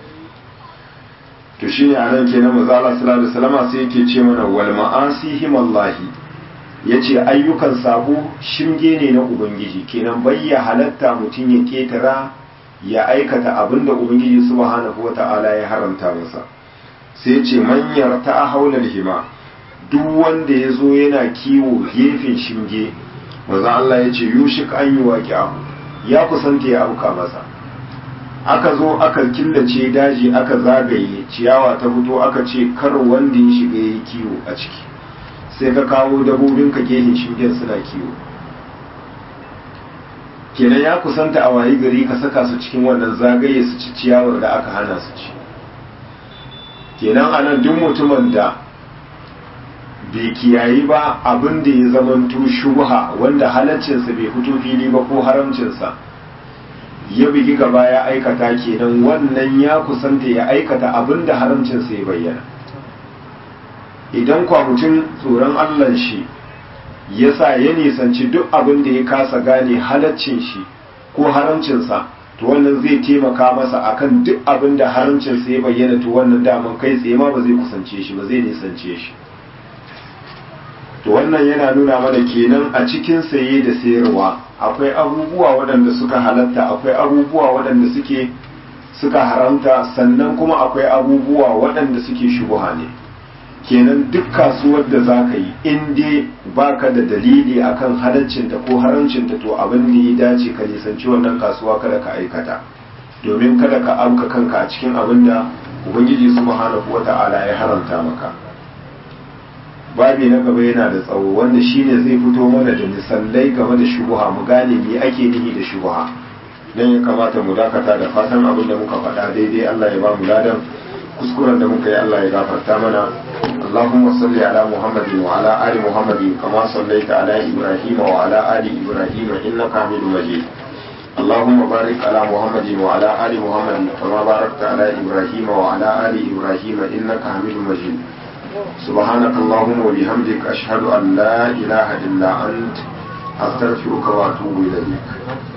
To shine a nan kenan manzo Allah sallallahu alaihi wasallam sai yake ce mana wal ma'asi himallahi, yace ayyukan sabo shinge ne na ubangiji, kenan bai ya halatta mutum ya ketara ya aikata abinda ubangiji subhanahu wata'ala ya haramta masa. Sai ce manyar ta haulal hima, duk wanda ya zo yana kiwo gefen shinge, manzo Allah ya ce yushik an yi waƙi abu, ya kusanta ya auka masa. Aka zo aka killace daji aka zagaye, ciyawa ta fito aka ce kar wanda ya shiga ya yi kiwo a ciki, sai ka kawo dabbobin ka gefen shingen suna kiwo, kenan ya kusanta a wayi gari ka saka su cikin wannan zagaye su ci ciyawar da aka hana su ci. Kenan anan duk mutumin da bai kiyayi ba abin da ya zamanto shubha wanda halaccinsa bai fito fili ba ko haramcinsa, ya bigi gaba ya aikata, kenan wannan ya kusanta ya aikata abin da haramcinsa ya bayyana. Idan kwa mutum tsoron Allahn shi ya sa ya nisanci duk abin da ya kasa gane halaccin shi ko haramcinsa, to wannan zai taimaka masa akan duk abin da haramcinsa ya bayyana, to wannan daman kai tsaye ma ba zai kusance shi ba, zai nisance shi. To wannan yana nuna mana kenan a cikin saye da sayarwa akwai abubuwa waɗanda suka halatta, akwai abubuwa waɗanda suke suka haramta, sannan kuma akwai abubuwa waɗanda suke shubuha ne. Kenan duk kasuwar da za ka yi in dai baka da dalili akan halaccinta ko haramcinta, to abin da ya dace ka nisanci wannan kasuwa kada ka aikata, domin kada ka auka kanka a cikin abin da ubangiji subhanahu wata'ala ya haramta maka. Babi na gaba yana da tsawo wanda shine zai fito mana da misalai game da shubuha, mu gane me ake nihi da shubuha. Dan ya kamata mu dakata da fatan abin da muka faɗa daidai Allah ya ba mu ladan, kuskuren da muka yi Allah ya gafarta mana. Allahumma salli ala Muhammadin wa ala ali Muhammadin kama sallaita ala Ibrahim wa ala ali Ibrahim innaka Hamidum Majid. Allahumma barik ala Muhammadin wa ala ali Muhammadin kama barakta ala Ibrahim wa ala ali Ibrahim innaka Hamidum Majid. سبحانك اللهم وبحمدك أشهد أن لا إله إلا أنت أستغفرك وأتوب إليك.